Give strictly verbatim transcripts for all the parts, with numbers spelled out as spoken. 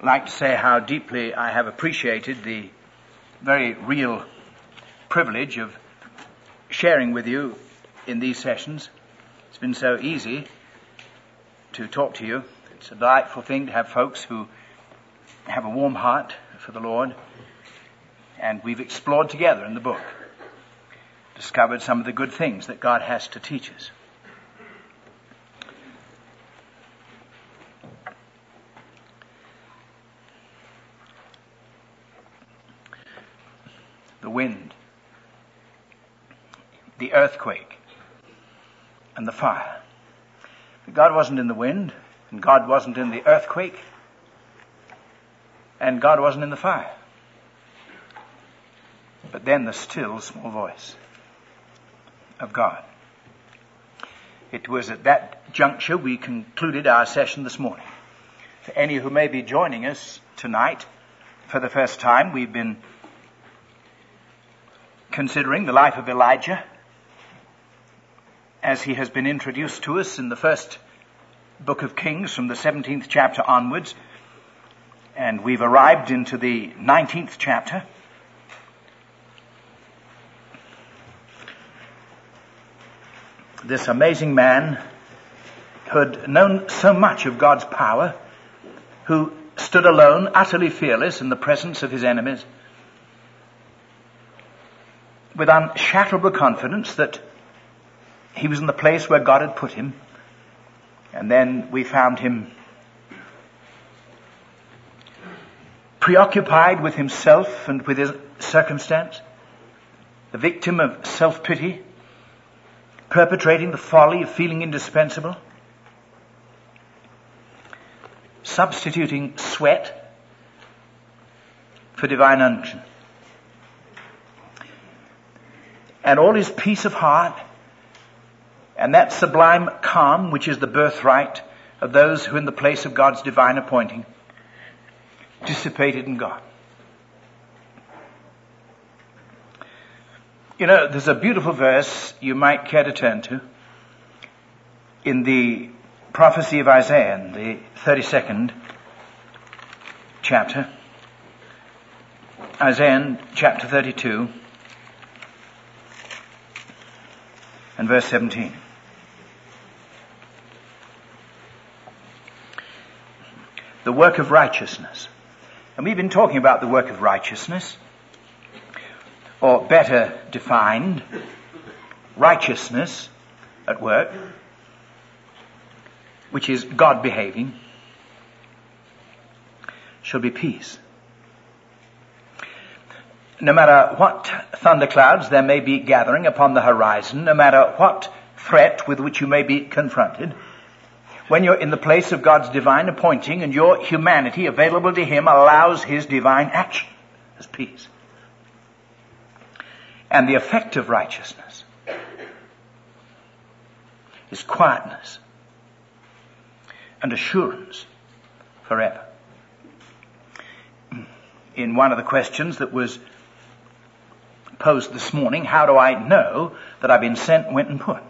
like to say how deeply I have appreciated the very real privilege of sharing with you in these sessions. It's been so easy to talk to you. It's a delightful thing to have folks who have a warm heart for the Lord. And we've explored together in the book, discovered some of the good things that God has to teach us. The wind, the earthquake, and the fire. But God wasn't in the wind, and God wasn't in the earthquake, and God wasn't in the fire. But then the still small voice of God. It was at that juncture we concluded our session this morning. For any who may be joining us tonight for the first time, we've been considering the life of Elijah as he has been introduced to us in the first book of Kings from the seventeenth chapter onwards. And we've arrived into the nineteenth chapter. This amazing man who had known so much of God's power, who stood alone, utterly fearless in the presence of his enemies, with unshatterable confidence that he was in the place where God had put him. And then we found him preoccupied with himself and with his circumstance, the victim of self-pity, perpetrating the folly of feeling indispensable, substituting sweat for divine unction. And all his peace of heart and that sublime calm which is the birthright of those who in the place of God's divine appointing dissipated in God. You know, there's a beautiful verse you might care to turn to in the prophecy of Isaiah in the thirty-second chapter. Isaiah chapter thirty-two and verse seventeen. The work of righteousness. And we've been talking about the work of righteousness, or better defined, righteousness at work, which is God behaving, shall be peace. No matter what thunderclouds there may be gathering upon the horizon, no matter what threat with which you may be confronted, when you're in the place of God's divine appointing and your humanity available to Him allows His divine action as peace. And the effect of righteousness is quietness and assurance forever. In one of the questions that was posed this morning, how do I know that I've been sent, went and put?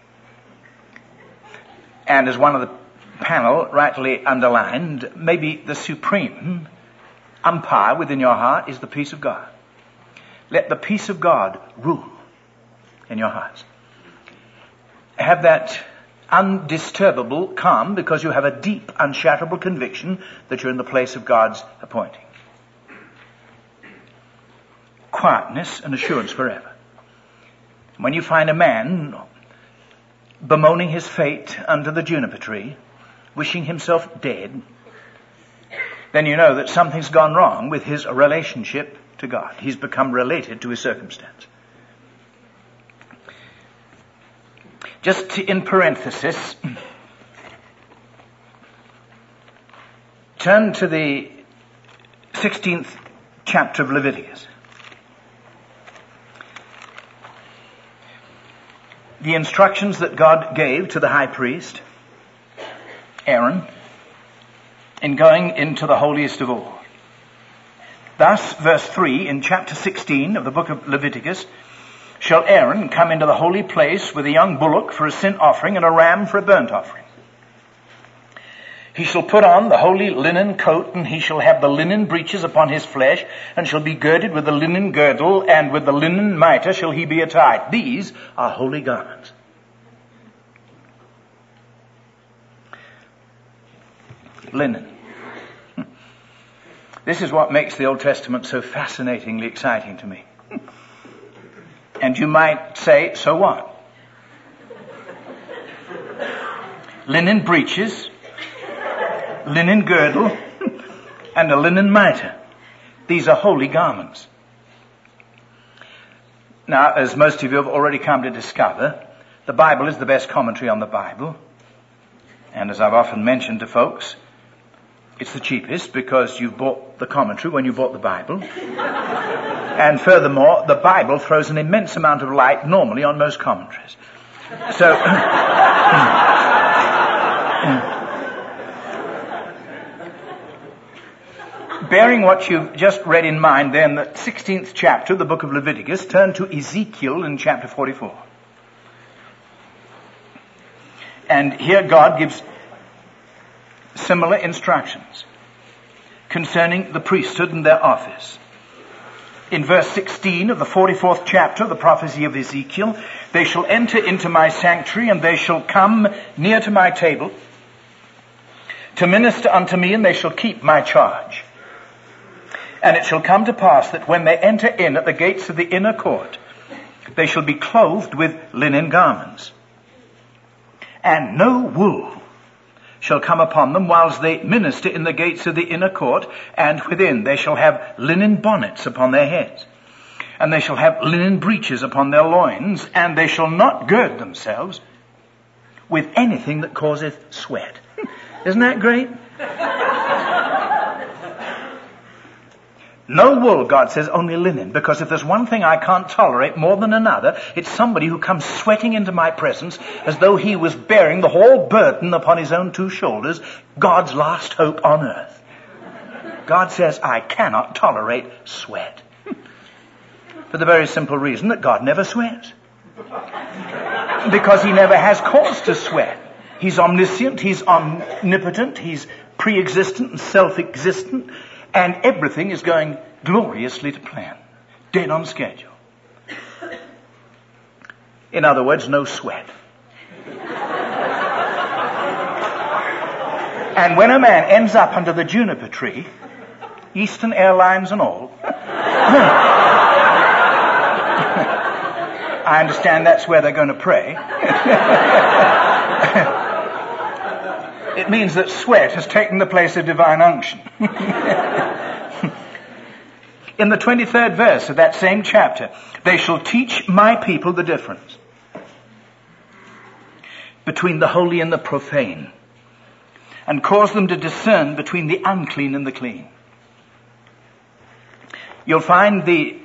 And as one of the panel rightly underlined, maybe the supreme umpire within your heart is the peace of God. Let the peace of God rule in your hearts. Have that undisturbable calm because you have a deep, unshatterable conviction that you're in the place of God's appointing. Quietness and assurance forever. When you find a man bemoaning his fate under the juniper tree, wishing himself dead, then you know that something's gone wrong with his relationship to God. He's become related to his circumstance. Just in parenthesis, turn to the sixteenth chapter of Leviticus. The instructions that God gave to the high priest, Aaron, in going into the holiest of all. Thus, verse three in chapter sixteen of the book of Leviticus, shall Aaron come into the holy place with a young bullock for a sin offering and a ram for a burnt offering. He shall put on the holy linen coat, and he shall have the linen breeches upon his flesh, and shall be girded with the linen girdle, and with the linen mitre shall he be attired. These are holy garments. Linen. This is what makes the Old Testament so fascinatingly exciting to me. And you might say, so what? Linen breeches, linen girdle, and a linen mitre. These are holy garments. Now, as most of you have already come to discover, the Bible is the best commentary on the Bible. And as I've often mentioned to folks, it's the cheapest because you bought the commentary when you bought the Bible. And furthermore, the Bible throws an immense amount of light normally on most commentaries. So, bearing what you've just read in mind, then the sixteenth chapter of the book of Leviticus, turn to Ezekiel in chapter forty-four. And here God gives similar instructions concerning the priesthood and their office. In verse sixteen of the forty-fourth chapter of the prophecy of Ezekiel, they shall enter into my sanctuary, and they shall come near to my table to minister unto me, and they shall keep my charge. And it shall come to pass that when they enter in at the gates of the inner court, they shall be clothed with linen garments. And no wool shall come upon them whilst they minister in the gates of the inner court, and within they shall have linen bonnets upon their heads. And they shall have linen breeches upon their loins, and they shall not gird themselves with anything that causeth sweat. Isn't that great? No wool, God says, only linen. Because if there's one thing I can't tolerate more than another, it's somebody who comes sweating into my presence as though he was bearing the whole burden upon his own two shoulders, God's last hope on earth. God says, I cannot tolerate sweat. For the very simple reason that God never sweats. Because he never has cause to sweat. He's omniscient, he's omnipotent, he's pre-existent and self-existent. And everything is going gloriously to plan. Dead on schedule. In other words, no sweat. And when a man ends up under the juniper tree, Eastern Airlines and all, I understand that's where they're going to pray. It means that sweat has taken the place of divine unction. In the twenty-third verse of that same chapter, they shall teach my people the difference between the holy and the profane, and cause them to discern between the unclean and the clean. You'll find the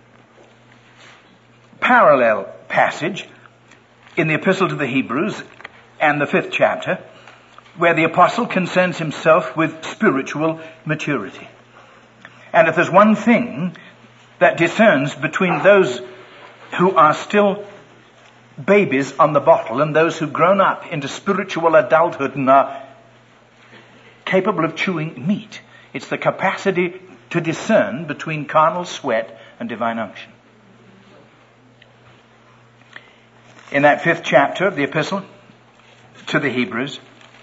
parallel passage in the Epistle to the Hebrews and the fifth chapter, where the apostle concerns himself with spiritual maturity. And if there's one thing that discerns between those who are still babies on the bottle and those who've grown up into spiritual adulthood and are capable of chewing meat, it's the capacity to discern between carnal sweat and divine unction. In that fifth chapter of the Epistle to the Hebrews,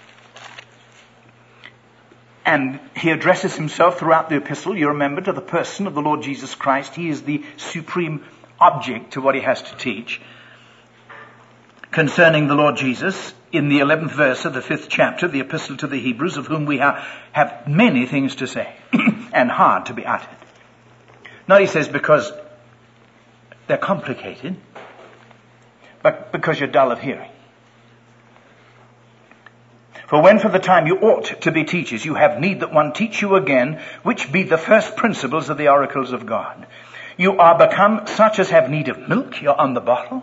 and he addresses himself throughout the epistle, you remember, to the person of the Lord Jesus Christ. He is the supreme object to what he has to teach. Concerning the Lord Jesus, in the eleventh verse of the fifth chapter of the Epistle to the Hebrews, of whom we have, have many things to say, and hard to be uttered. Not, he says, because they're complicated, but because you're dull of hearing. For when for the time you ought to be teachers, you have need that one teach you again, which be the first principles of the oracles of God. You are become such as have need of milk. You're on the bottle.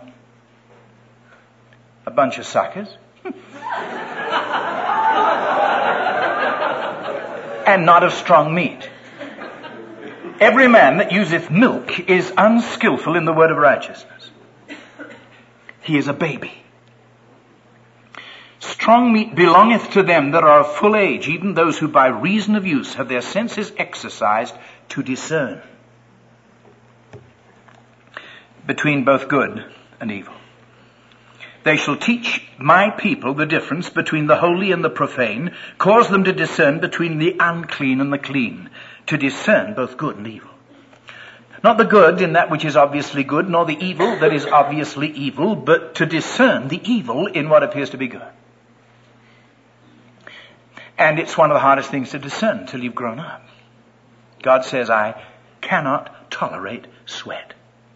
A bunch of suckers. And not of strong meat. Every man that useth milk is unskillful in the word of righteousness. He is a baby. strong meat belongeth to them that are of full age, even those who by reason of use have their senses exercised to discern between both good and evil. They shall teach my people the difference between the holy and the profane, cause them to discern between the unclean and the clean, to discern both good and evil. Not the good in that which is obviously good, nor the evil that is obviously evil, but to discern the evil in what appears to be good. And it's one of the hardest things to discern until you've grown up. God says, I cannot tolerate sweat.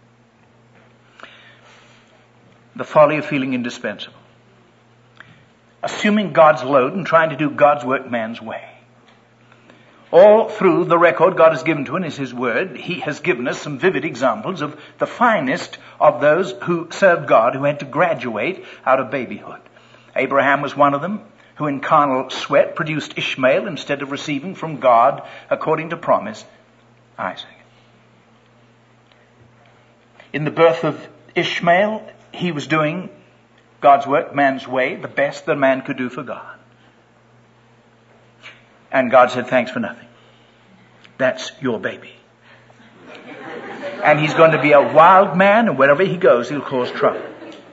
The folly of feeling indispensable. Assuming God's load and trying to do God's work man's way. All through the record God has given to us is His Word. He has given us some vivid examples of the finest of those who served God, who had to graduate out of babyhood. Abraham was one of them, who in carnal sweat produced Ishmael instead of receiving from God, according to promise, Isaac. In the birth of Ishmael, he was doing God's work man's way, the best that man could do for God. And God said, thanks for nothing. That's your baby. And he's going to be a wild man, and wherever he goes, he'll cause trouble.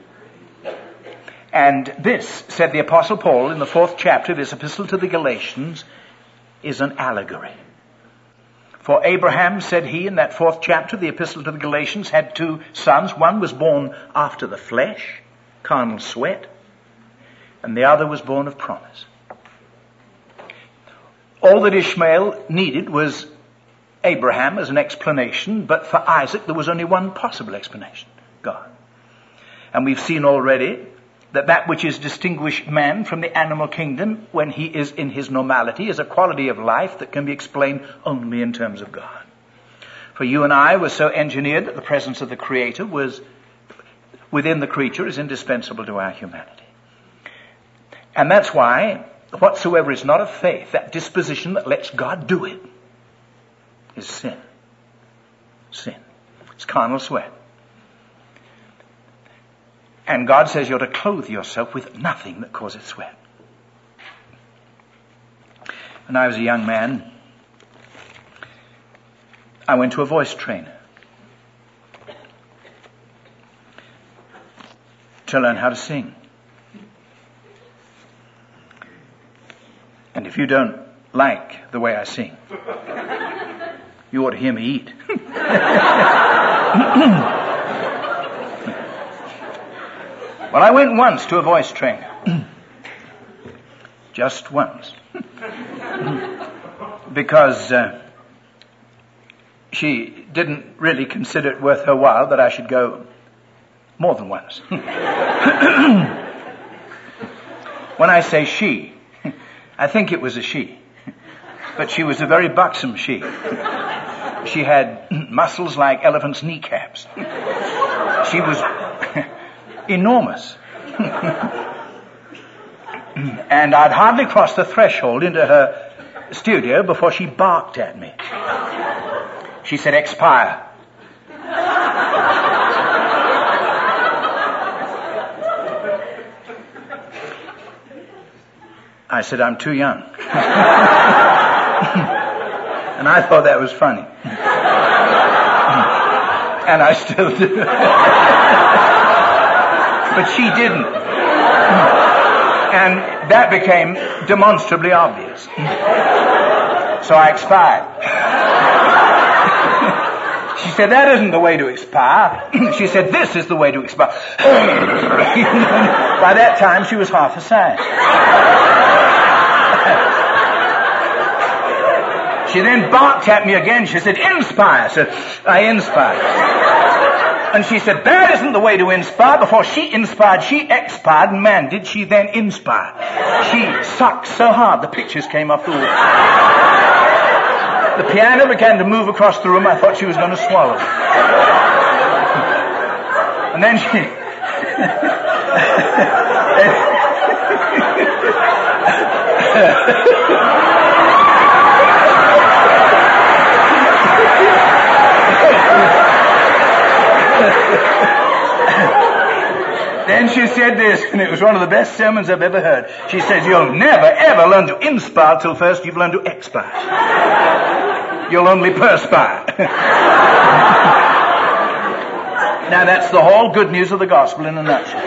And this, said the Apostle Paul in the fourth chapter of his epistle to the Galatians, is an allegory. For Abraham, said he in that fourth chapter of the epistle to the Galatians, had two sons. One was born after the flesh, carnal sweat, and the other was born of promise. All that Ishmael needed was Abraham as an explanation, but for Isaac there was only one possible explanation, God. And we've seen already that that which is distinguished man from the animal kingdom when he is in his normality is a quality of life that can be explained only in terms of God. For you and I were so engineered that the presence of the Creator was within the creature is indispensable to our humanity. And that's why whatsoever is not of faith, that disposition that lets God do it, is sin. Sin. It's carnal sweat. And God says you're to clothe yourself with nothing that causes sweat. When I was a young man, I went to a voice trainer to learn how to sing. And if you don't like the way I sing, you ought to hear me eat. Well, I went once to a voice trainer. Just once. Because uh, she didn't really consider it worth her while that I should go more than once. When I say she, I think it was a she. But she was a very buxom she. She had muscles like elephants' kneecaps. She was enormous. And I'd hardly crossed the threshold into her studio before she barked at me. She said, expire. I said, I'm too young. And I thought that was funny. And I still do. But she didn't. And that became demonstrably obvious. So I expired. She said, that isn't the way to expire. She said, this is the way to expire. By that time, she was half a size. She then barked at me again. She said, inspire. So I inspired. And she said, that isn't the way to inspire. Before she inspired, she expired. And man, did she then inspire. She sucked so hard, the pictures came off the wall. The piano began to move across the room. I thought she was going to swallow it. And then she... Then then she said this, and it was one of the best sermons I've ever heard. She says, you'll never ever learn to inspire till first you've learned to expire. You'll only perspire. Now that's the whole good news of the gospel in a nutshell.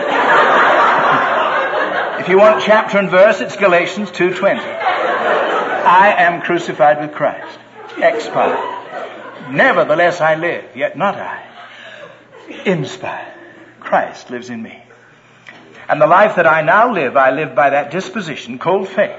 If you want chapter and verse, it's Galatians two twenty. I am crucified with Christ. Expire. Nevertheless I live, yet not I. Inspire. Christ lives in me. And the life that I now live, I live by that disposition called faith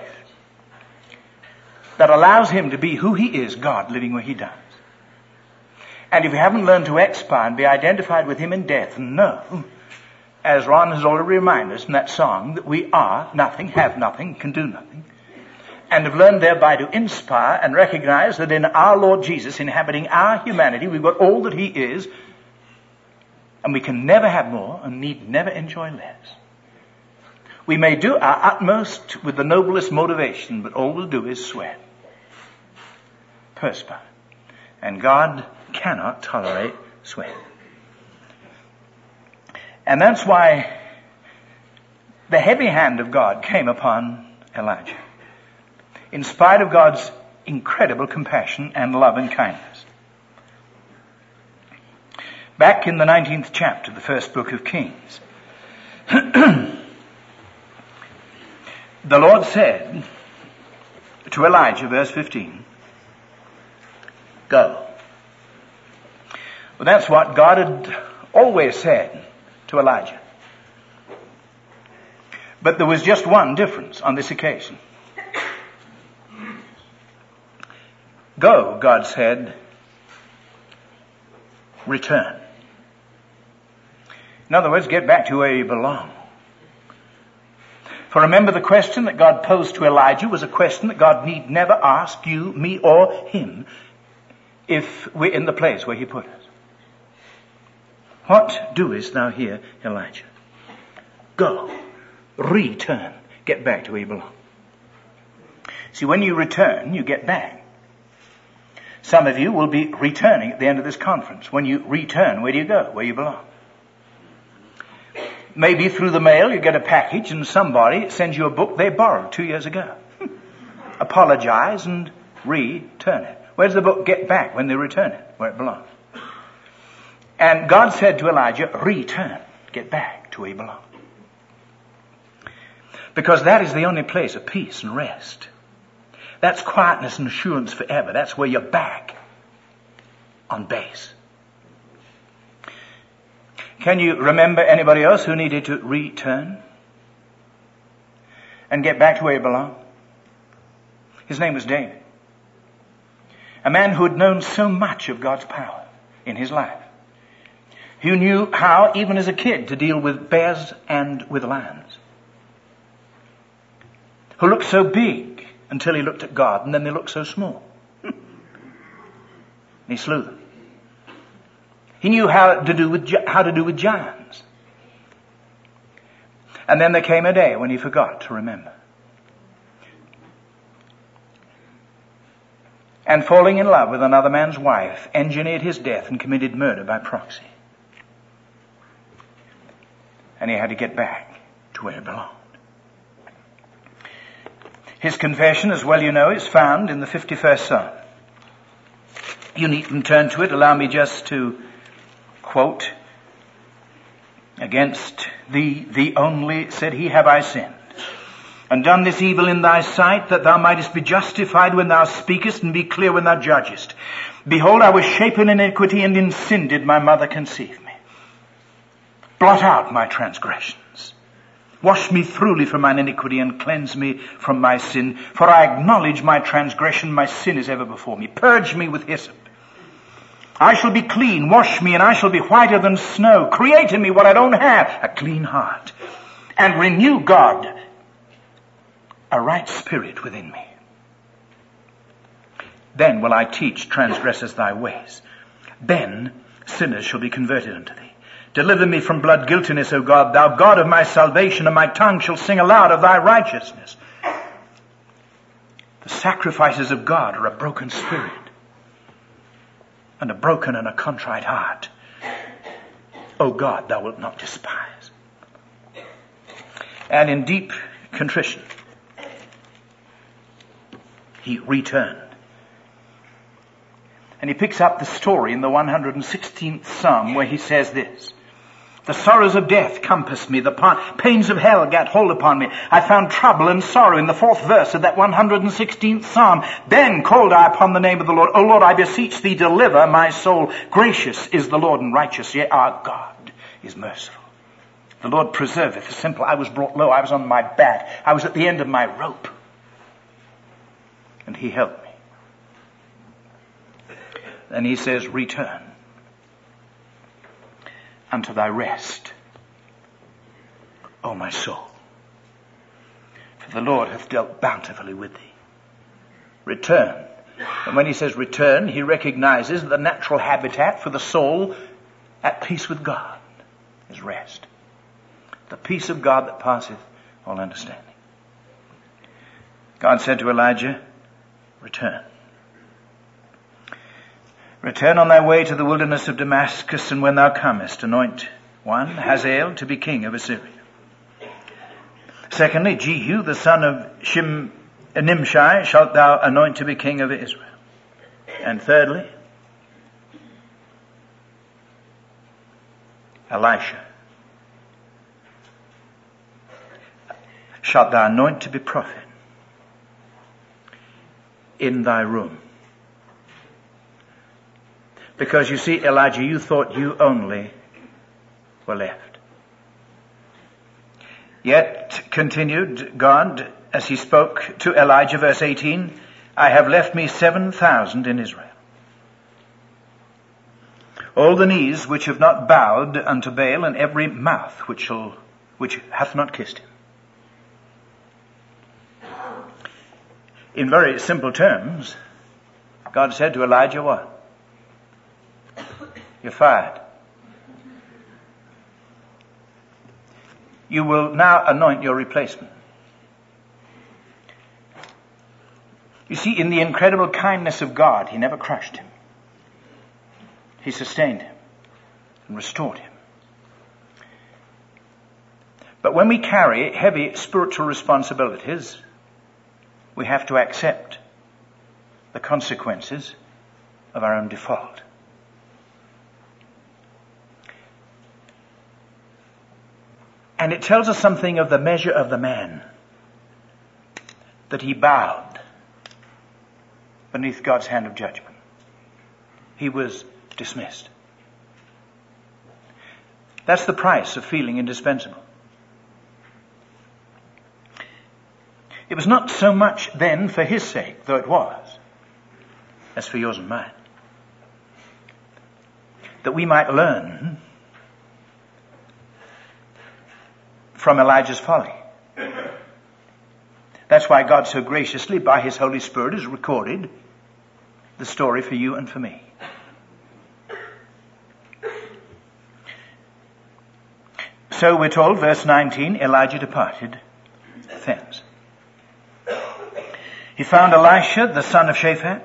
that allows him to be who he is, God, living where he does. And if you haven't learned to expire and be identified with him in death, and know, as Ron has already reminded us in that song, that we are nothing, have nothing, can do nothing, and have learned thereby to inspire and recognize that in our Lord Jesus, inhabiting our humanity, we've got all that he is, and we can never have more and need never enjoy less. We may do our utmost with the noblest motivation, but all we'll do is sweat, perspire. And God cannot tolerate sweat. And that's why the heavy hand of God came upon Elijah, in spite of God's incredible compassion and love and kindness. Back in the nineteenth chapter, the first book of Kings, the Lord said to Elijah, verse fifteen, go. Well, that's what God had always said to Elijah. But there was just one difference on this occasion. Go, God said, return. In other words, get back to where you belong. For remember, the question that God posed to Elijah was a question that God need never ask you, me, or him if we're in the place where he put us. What doest thou here, Elijah? Go, return, get back to where you belong. See, when you return, you get back. Some of you will be returning at the end of this conference. When you return, where do you go? Where you belong. Maybe through the mail you get a package and somebody sends you a book they borrowed two years ago. Apologize and return it. Where does the book get back when they return it? Where it belongs. And God said to Elijah, return, get back to where you belong. Because that is the only place of peace and rest. That's quietness and assurance forever. That's where you're back on base. Can you remember anybody else who needed to return and get back to where he belonged? His name was David. A man who had known so much of God's power in his life. Who knew how, even as a kid, to deal with bears and with lions. Who looked so big until he looked at God, and then they looked so small. And he slew them. He knew how to do with how to do with giants. And then there came a day when he forgot to remember. And falling in love with another man's wife, engineered his death and committed murder by proxy. And he had to get back to where he belonged. His confession, as well you know, is found in the fifty-first Psalm. You needn't turn to it. Allow me just to quote, against thee, thee only, said he, have I sinned, and done this evil in thy sight, that thou mightest be justified when thou speakest, and be clear when thou judgest. Behold, I was shapen in iniquity, and in sin did my mother conceive me. Blot out my transgressions. Wash me thoroughly from mine iniquity, and cleanse me from my sin. For I acknowledge my transgression, my sin is ever before me. Purge me with hyssop. I shall be clean. Wash me, and I shall be whiter than snow. Create in me what I don't have, a clean heart. And renew, God, a right spirit within me. Then will I teach transgressors thy ways. Then sinners shall be converted unto thee. Deliver me from blood guiltiness, O God, thou God of my salvation, and my tongue shall sing aloud of thy righteousness. The sacrifices of God are a broken spirit, and a broken and a contrite heart. O God, thou wilt not despise. And in deep contrition, he returned. And he picks up the story in the one hundred sixteenth Psalm where he says this: the sorrows of death compassed me, the pains of hell gat hold upon me. I found trouble and sorrow in the fourth verse of that one hundred sixteenth Psalm. Then called I upon the name of the Lord. O Lord, I beseech thee, deliver my soul. Gracious is the Lord and righteous, yea, our God is merciful. The Lord preserveth the simple. I was brought low. I was on my back. I was at the end of my rope. And he helped me. Then he says, return unto thy rest, O my soul. For the Lord hath dealt bountifully with thee. Return. And when he says return, he recognizes the natural habitat for the soul at peace with God is rest. The peace of God that passeth all understanding. God said to Elijah, return. Return on thy way to the wilderness of Damascus, and when thou comest, anoint one, Hazael, to be king of Assyria. Secondly, Jehu, the son of Shim, Nimshi, shalt thou anoint to be king of Israel. And thirdly, Elisha shalt thou anoint to be prophet in thy room. Because you see, Elijah, you thought you only were left. Yet, continued God, as he spoke to Elijah, verse eighteen, I have left me seven thousand in Israel. All the knees which have not bowed unto Baal, and every mouth which shall, which hath not kissed him. In very simple terms, God said to Elijah what? You're fired. You will now anoint your replacement. You see, in the incredible kindness of God, he never crushed him. He sustained him and restored him. But when we carry heavy spiritual responsibilities, we have to accept the consequences of our own default. And it tells us something of the measure of the man, that he bowed beneath God's hand of judgment. He was dismissed. That's the price of feeling indispensable. It was not so much then for his sake, though it was, as for yours and mine, that we might learn from Elijah's folly. That's why God so graciously, by his Holy Spirit, has recorded the story for you and for me. So we're told, verse nineteen, Elijah departed thence. He found Elisha, the son of Shaphat,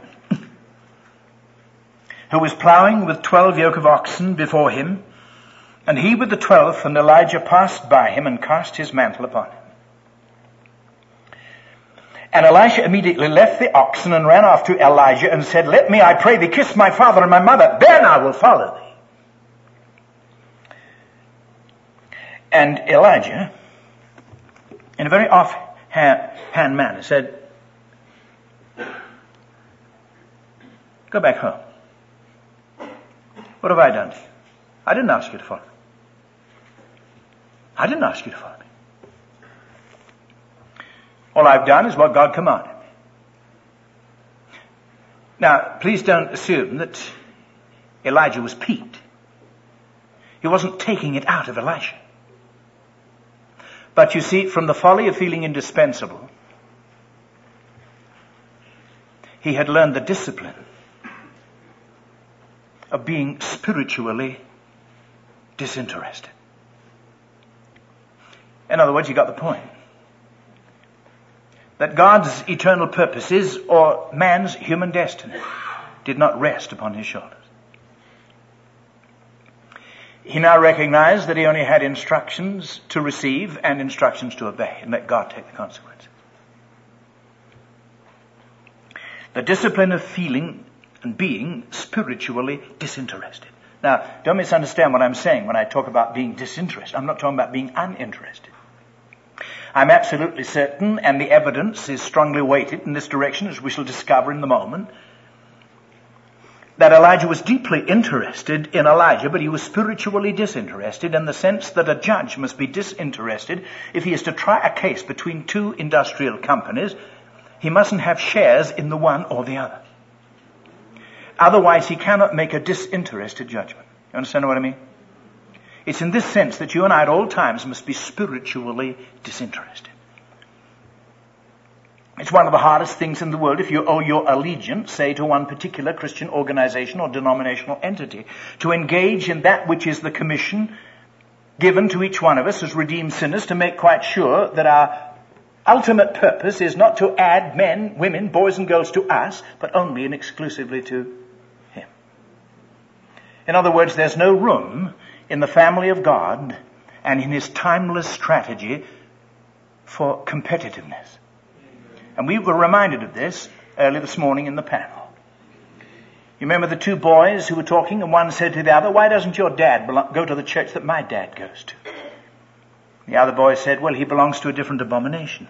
who was plowing with twelve yoke of oxen before him, and he with the twelfth, and Elijah passed by him and cast his mantle upon him. And Elisha immediately left the oxen and ran after Elijah and said, let me, I pray thee, kiss my father and my mother, then I will follow thee. And Elijah, in a very offhand manner, said, go back home. What have I done to you? I didn't ask you to follow me. I didn't ask you to follow me. All I've done is what God commanded me. Now, please don't assume that Elijah was piqued. He wasn't taking it out of Elisha. But you see, from the folly of feeling indispensable, he had learned the discipline of being spiritually disinterested. In other words, you got the point. That God's eternal purposes or man's human destiny did not rest upon his shoulders. He now recognized that he only had instructions to receive and instructions to obey, and let God take the consequences. The discipline of feeling and being spiritually disinterested. Now, don't misunderstand what I'm saying when I talk about being disinterested. I'm not talking about being uninterested. I'm absolutely certain, and the evidence is strongly weighted in this direction, as we shall discover in the moment, that Elijah was deeply interested in Elijah, but he was spiritually disinterested in the sense that a judge must be disinterested if he is to try a case between two industrial companies. He mustn't have shares in the one or the other. Otherwise, he cannot make a disinterested judgment. You understand what I mean? It's in this sense that you and I at all times must be spiritually disinterested. It's one of the hardest things in the world if you owe your allegiance, say, to one particular Christian organization or denominational entity, to engage in that which is the commission given to each one of us as redeemed sinners to make quite sure that our ultimate purpose is not to add men, women, boys and girls to us, but only and exclusively to Him. In other words, there's no room in the family of God and in His timeless strategy for competitiveness. And we were reminded of this early this morning in the panel. You remember the two boys who were talking, and one said to the other, "Why doesn't your dad belong- go to the church that my dad goes to?" The other boy said, "Well, he belongs to a different abomination."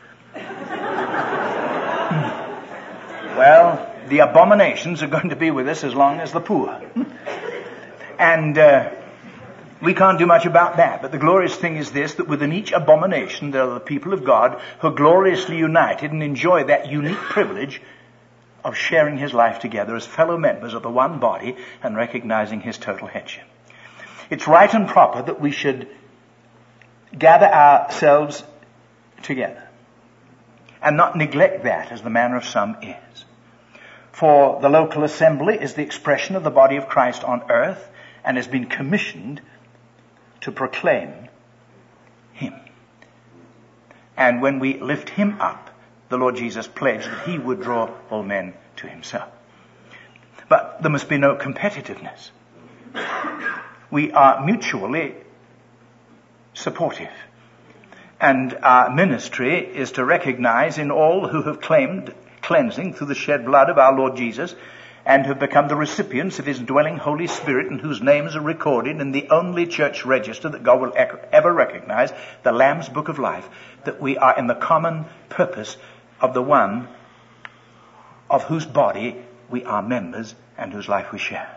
Well, the abominations are going to be with us as long as the poor. And uh, we can't do much about that. But the glorious thing is this, that within each abomination there are the people of God who are gloriously united and enjoy that unique privilege of sharing His life together as fellow members of the one body and recognizing His total headship. It's right and proper that we should gather ourselves together and not neglect that as the manner of some is. For the local assembly is the expression of the body of Christ on earth and has been commissioned to proclaim Him. And when we lift Him up, the Lord Jesus pledged that He would draw all men to Himself. But there must be no competitiveness. We are mutually supportive. And our ministry is to recognize in all who have claimed cleansing through the shed blood of our Lord Jesus and have become the recipients of His dwelling Holy Spirit and whose names are recorded in the only church register that God will ever recognize, the Lamb's Book of Life, that we are in the common purpose of the one of whose body we are members and whose life we share.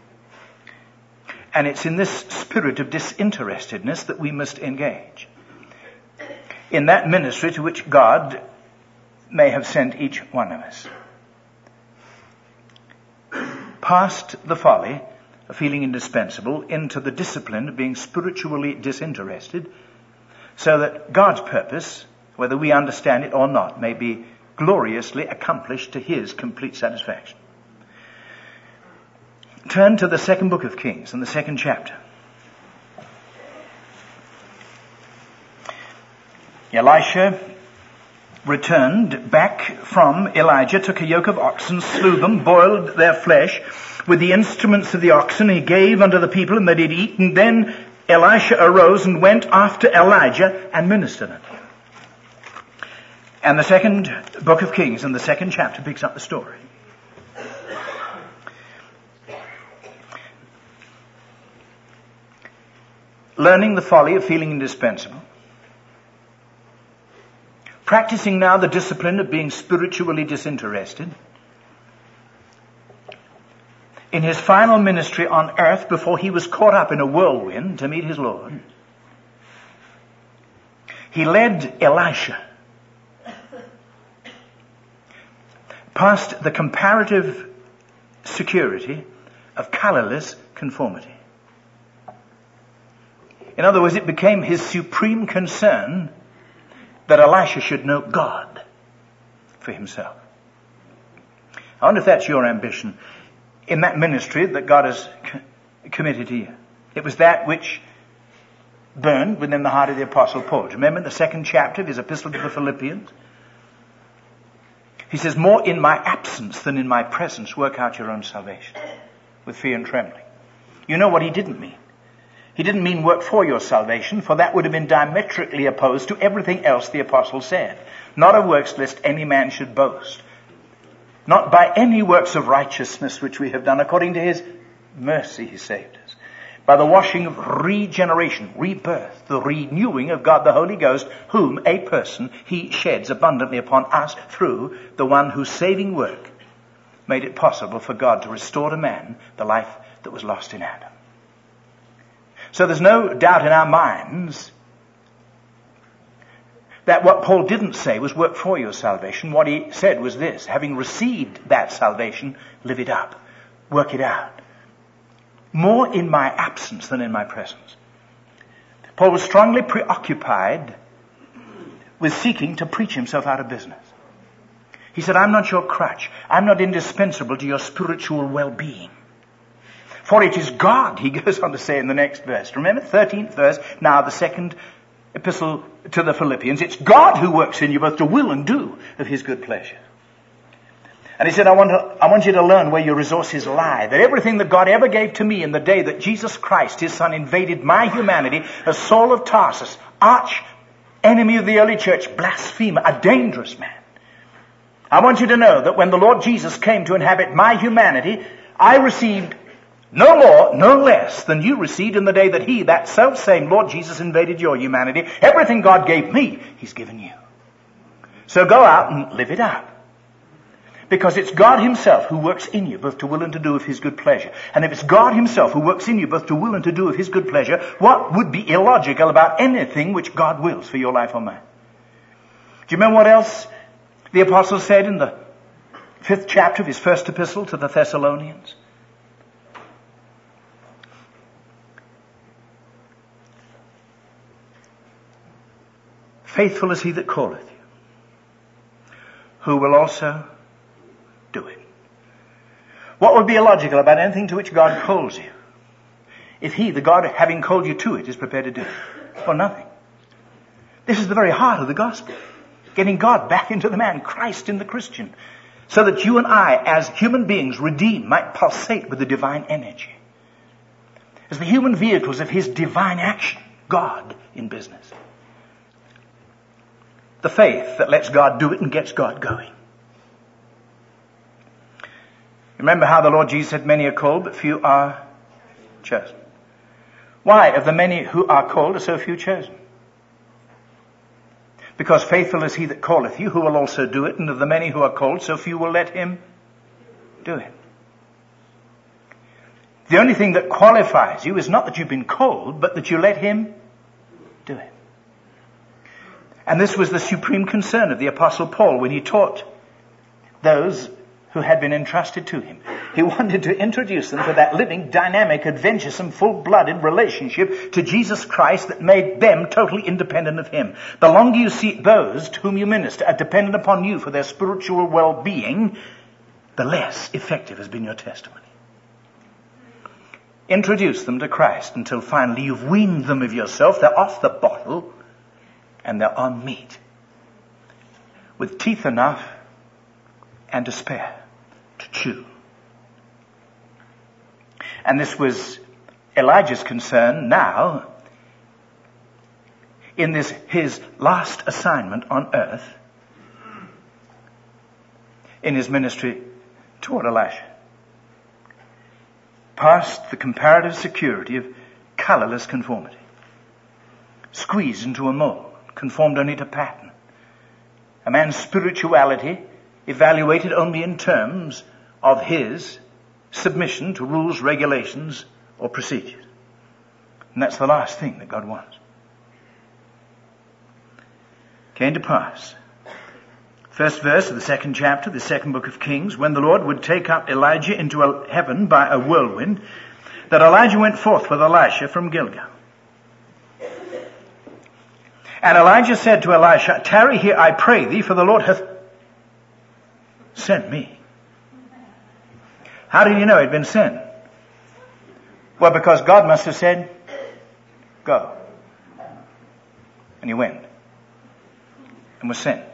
And it's in this spirit of disinterestedness that we must engage in that ministry to which God may have sent each one of us. Past the folly of feeling indispensable into the discipline of being spiritually disinterested, so that God's purpose, whether we understand it or not, may be gloriously accomplished to His complete satisfaction. Turn to the second book of Kings and the second chapter. Elisha returned back from Elijah, took a yoke of oxen, slew them, boiled their flesh with the instruments of the oxen. He gave unto the people, and they did eat. And then Elisha arose and went after Elijah and ministered unto him. And the second book of Kings and the second chapter picks up the story. Learning the folly of feeling indispensable. Practicing now the discipline of being spiritually disinterested. In his final ministry on earth before he was caught up in a whirlwind to meet his Lord, he led Elisha past the comparative security of colorless conformity. In other words, it became his supreme concern that Elisha should know God for himself. I wonder if that's your ambition in that ministry that God has committed to you. It was that which burned within the heart of the Apostle Paul. Do you remember the second chapter of his epistle to the Philippians? He says, "More in my absence than in my presence, work out your own salvation with fear and trembling." You know what he didn't mean? He didn't mean work for your salvation, for that would have been diametrically opposed to everything else the apostle said. Not of works lest any man should boast. Not by any works of righteousness which we have done, according to his mercy he saved us. By the washing of regeneration, rebirth, the renewing of God the Holy Ghost, whom a person he sheds abundantly upon us through the one whose saving work made it possible for God to restore to man the life that was lost in Adam. So there's no doubt in our minds that what Paul didn't say was work for your salvation. What he said was this: having received that salvation, live it up, work it out. More in my absence than in my presence. Paul was strongly preoccupied with seeking to preach himself out of business. He said, I'm not your crutch. I'm not indispensable to your spiritual well-being. For it is God, he goes on to say in the next verse. Remember, thirteenth verse, now the second epistle to the Philippians. It's God who works in you both to will and do of his good pleasure. And he said, I want, to, I want you to learn where your resources lie. That everything that God ever gave to me in the day that Jesus Christ, his son, invaded my humanity, as Saul of Tarsus, arch enemy of the early church, blasphemer, a dangerous man. I want you to know that when the Lord Jesus came to inhabit my humanity, I received no more, no less than you received in the day that he, that self-same Lord Jesus, invaded your humanity. Everything God gave me, he's given you. So go out and live it out. Because it's God himself who works in you both to will and to do of his good pleasure. And if it's God himself who works in you both to will and to do of his good pleasure, what would be illogical about anything which God wills for your life or mine? Do you remember what else the apostle said in the fifth chapter of his first epistle to the Thessalonians? Faithful is he that calleth you, who will also do it. What would be illogical about anything to which God calls you, if he, the God having called you to it, is prepared to do it? Well, nothing. This is the very heart of the gospel. Getting God back into the man, Christ in the Christian, so that you and I, as human beings redeemed, might pulsate with the divine energy. As the human vehicles of his divine action, God in business. The faith that lets God do it and gets God going. Remember how the Lord Jesus said, many are called, but few are chosen. Why, of the many who are called, are so few chosen? Because faithful is he that calleth you, who will also do it, and of the many who are called, so few will let him do it. The only thing that qualifies you is not that you've been called, but that you let him do it. And this was the supreme concern of the Apostle Paul when he taught those who had been entrusted to him. He wanted to introduce them to that living, dynamic, adventuresome, full-blooded relationship to Jesus Christ that made them totally independent of him. The longer you see those to whom you minister are dependent upon you for their spiritual well-being, the less effective has been your testimony. Introduce them to Christ until finally you've weaned them of yourself. They're off the bottle and they're on meat, with teeth enough and to spare, to chew. And this was Elijah's concern now in this, his last assignment on earth in his ministry toward Elisha. Past the comparative security of colorless conformity. Squeezed into a mold, conformed only to pattern. A man's spirituality evaluated only in terms of his submission to rules, regulations, or procedures. And that's the last thing that God wants. Came to pass. First verse of the second chapter, the second book of Kings, when the Lord would take up Elijah into a heaven by a whirlwind, that Elijah went forth with Elisha from Gilgal. And Elijah said to Elisha, tarry here, I pray thee, for the Lord hath sent me. How did you know he'd been sent? Well, because God must have said, go. And he went. And was sent.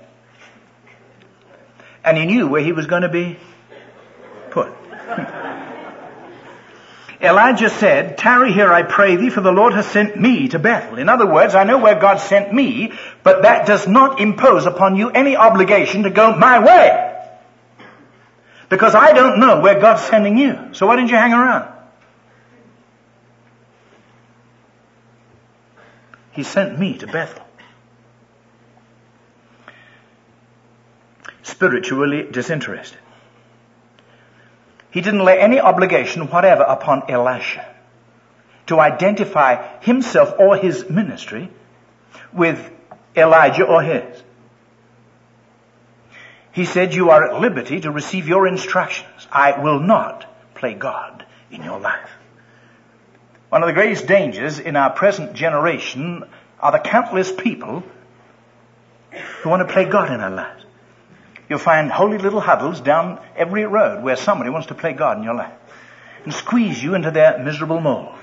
And he knew where he was going to be put. Elijah said, "Tarry here, I pray thee, for the Lord has sent me to Bethel." In other words, I know where God sent me, but that does not impose upon you any obligation to go my way. Because I don't know where God's sending you. So why didn't you hang around? He sent me to Bethel. Spiritually disinterested. He didn't lay any obligation whatever upon Elisha to identify himself or his ministry with Elijah or his. He said, "You are at liberty to receive your instructions. I will not play God in your life." One of the greatest dangers in our present generation are the countless people who want to play God in our lives. You'll find holy little huddles down every road where somebody wants to play God in your life and squeeze you into their miserable mold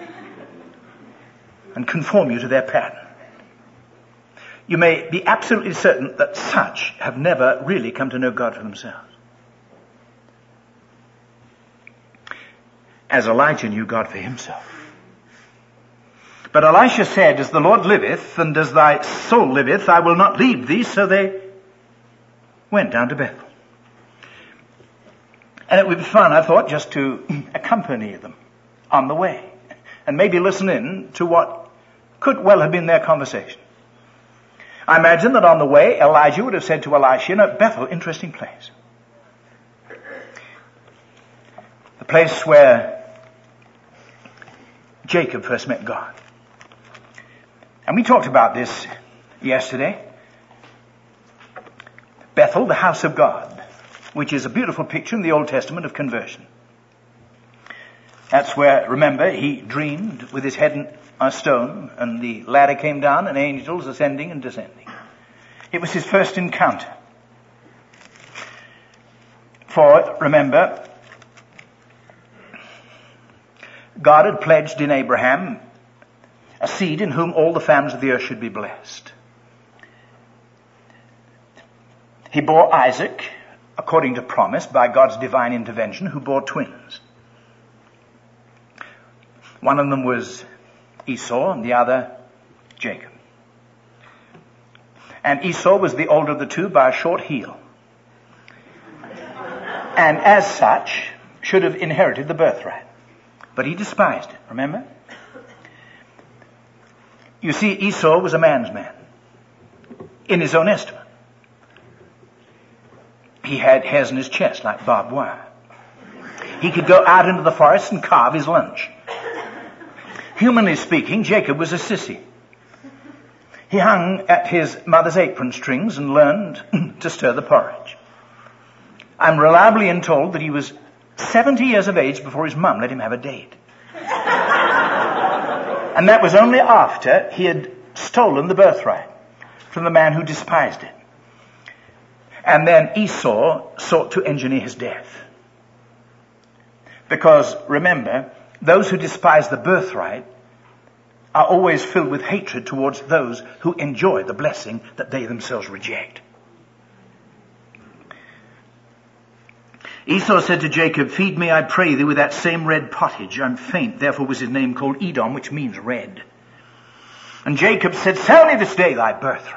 and conform you to their pattern. You may be absolutely certain that such have never really come to know God for themselves. As Elijah knew God for himself. But Elisha said, "As the Lord liveth, and as thy soul liveth, I will not leave thee." So they went down to Bethel. And it would be fun, I thought, just to accompany them on the way and maybe listen in to what could well have been their conversation. I imagine that on the way, Elijah would have said to Elisha, "You know, Bethel, interesting place. The place where Jacob first met God." And we talked about this yesterday. Bethel, the house of God, which is a beautiful picture in the Old Testament of conversion. That's where, remember, he dreamed with his head on a stone, and the ladder came down, and angels ascending and descending. It was his first encounter. For, remember, God had pledged in Abraham a seed in whom all the families of the earth should be blessed. He bore Isaac, according to promise, by God's divine intervention, who bore twins. One of them was Esau and the other Jacob. And Esau was the older of the two by a short heel. And as such, should have inherited the birthright. But he despised it, remember? You see, Esau was a man's man, in his own estimate. He had hairs in his chest like barbed wire. He could go out into the forest and carve his lunch. Humanly speaking, Jacob was a sissy. He hung at his mother's apron strings and learned to stir the porridge. I'm reliably told that he was seventy years of age before his mum let him have a date. And that was only after he had stolen the birthright from the man who despised it. And then Esau sought to engineer his death. Because, remember, those who despise the birthright are always filled with hatred towards those who enjoy the blessing that they themselves reject. Esau said to Jacob, "Feed me, I pray thee, with that same red pottage. I'm faint, therefore was his name called Edom, which means red." And Jacob said, "Sell me this day thy birthright."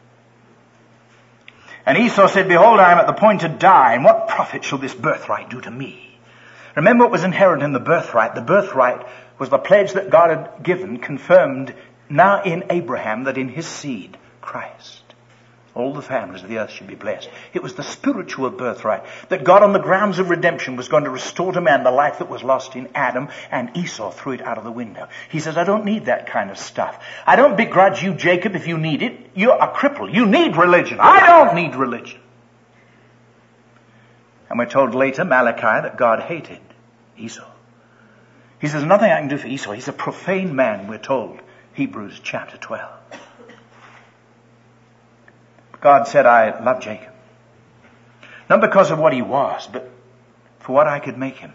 And Esau said, "Behold, I am at the point to die, and what profit shall this birthright do to me?" Remember what was inherent in the birthright. The birthright was the pledge that God had given, confirmed now in Abraham, that in his seed, Christ, all the families of the earth should be blessed. It was the spiritual birthright that God, on the grounds of redemption, was going to restore to man the life that was lost in Adam, and Esau threw it out of the window. He says, "I don't need that kind of stuff. I don't begrudge you, Jacob, if you need it. You're a cripple. You need religion. I don't need religion." And we're told later, Malachi, that God hated Esau. He says, "Nothing I can do for Esau. He's a profane man," we're told. Hebrews chapter twelve. God said, "I love Jacob. Not because of what he was, but for what I could make him."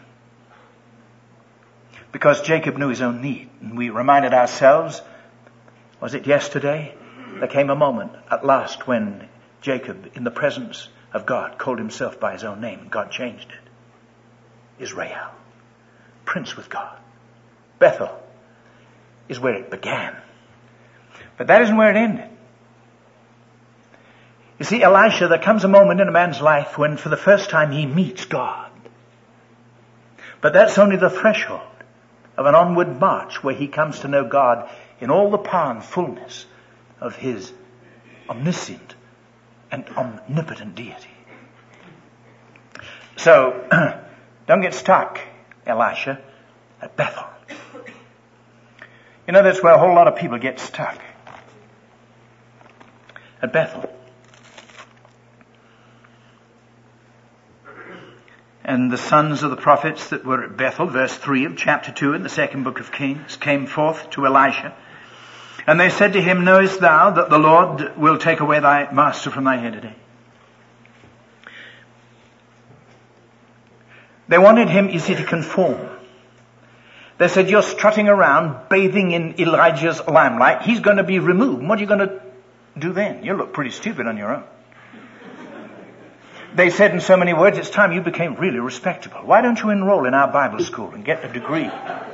Because Jacob knew his own need. And we reminded ourselves, was it yesterday? There came a moment at last when Jacob, in the presence of God, called himself by his own name. God changed it. Israel. prince with God. Bethel is where it began. But that isn't where it ended. You see, Elisha, there comes a moment in a man's life when for the first time he meets God. But that's only the threshold of an onward march where he comes to know God in all the power and fullness of his omniscient and omnipotent deity. So, don't get stuck, Elisha, at Bethel. You know, that's where a whole lot of people get stuck. At Bethel. And the sons of the prophets that were at Bethel, verse three of chapter two in the second book of Kings, came forth to Elisha. And they said to him, knowest thou that the Lord will take away thy master from thy head today? They wanted him, you see, to conform. They said, you're strutting around, bathing in Elijah's limelight. He's going to be removed. What are you going to do then? You look pretty stupid on your own. They said in so many words, it's time you became really respectable. Why don't you enroll in our Bible school and get a degree?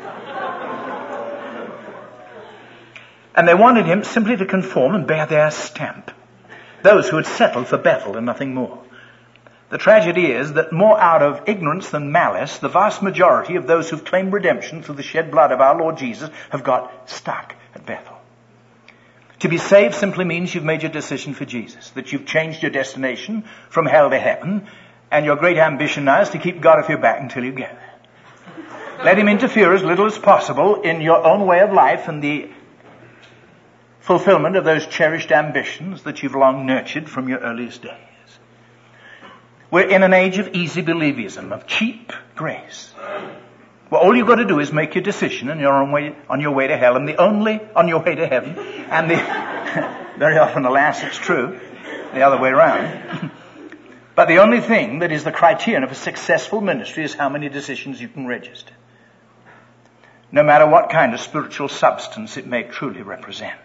And they wanted him simply to conform and bear their stamp. Those who had settled for Bethel and nothing more. The tragedy is that more out of ignorance than malice, the vast majority of those who've claimed redemption through the shed blood of our Lord Jesus have got stuck at Bethel. To be saved simply means you've made your decision for Jesus, that you've changed your destination from hell to heaven, and your great ambition now is to keep God off your back until you get there. Let him interfere as little as possible in your own way of life and the fulfillment of those cherished ambitions that you've long nurtured from your earliest days. We're in an age of easy believism, of cheap grace. Well, all you've got to do is make your decision and you're on, way, on your way to hell, and the only, on your way to heaven, and the, very often, alas, it's true, the other way around. But the only thing that is the criterion of a successful ministry is how many decisions you can register. No matter what kind of spiritual substance it may truly represent.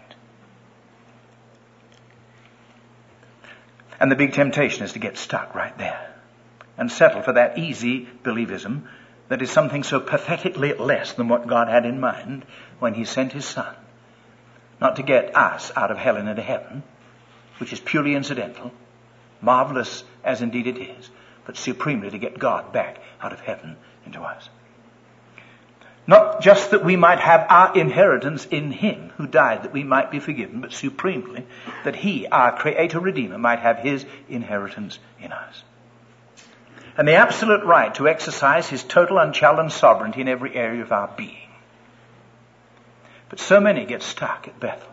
And the big temptation is to get stuck right there and settle for that easy believism that is something so pathetically less than what God had in mind when he sent his Son. Not to get us out of hell and into heaven, which is purely incidental, marvelous as indeed it is, but supremely to get God back out of heaven into us. Not just that we might have our inheritance in him who died that we might be forgiven, but supremely that he, our Creator Redeemer, might have his inheritance in us. And the absolute right to exercise his total unchallenged sovereignty in every area of our being. But so many get stuck at Bethel.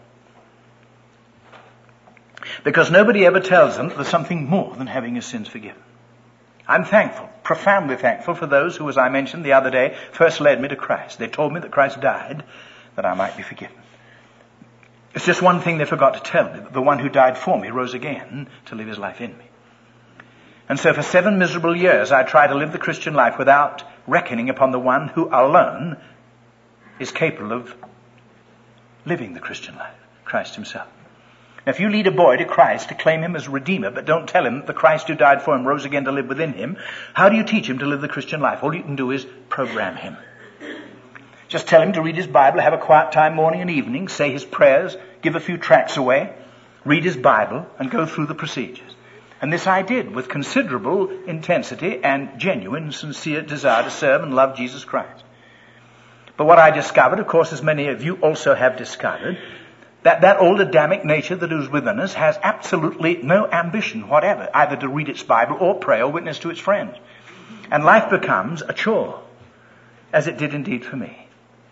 Because nobody ever tells them that there's something more than having your sins forgiven. I'm thankful, profoundly thankful for those who, as I mentioned the other day, first led me to Christ. They told me that Christ died that I might be forgiven. It's just one thing they forgot to tell me, that the one who died for me rose again to live his life in me. And so for seven miserable years I tried to live the Christian life without reckoning upon the one who alone is capable of living the Christian life, Christ himself. Now, if you lead a boy to Christ to claim him as Redeemer, but don't tell him that the Christ who died for him rose again to live within him, how do you teach him to live the Christian life? All you can do is program him. Just tell him to read his Bible, have a quiet time morning and evening, say his prayers, give a few tracts away, read his Bible, and go through the procedures. And this I did with considerable intensity and genuine, sincere desire to serve and love Jesus Christ. But what I discovered, of course, as many of you also have discovered, that that old Adamic nature that is within us has absolutely no ambition whatever, either to read its Bible or pray or witness to its friends. And life becomes a chore, as it did indeed for me.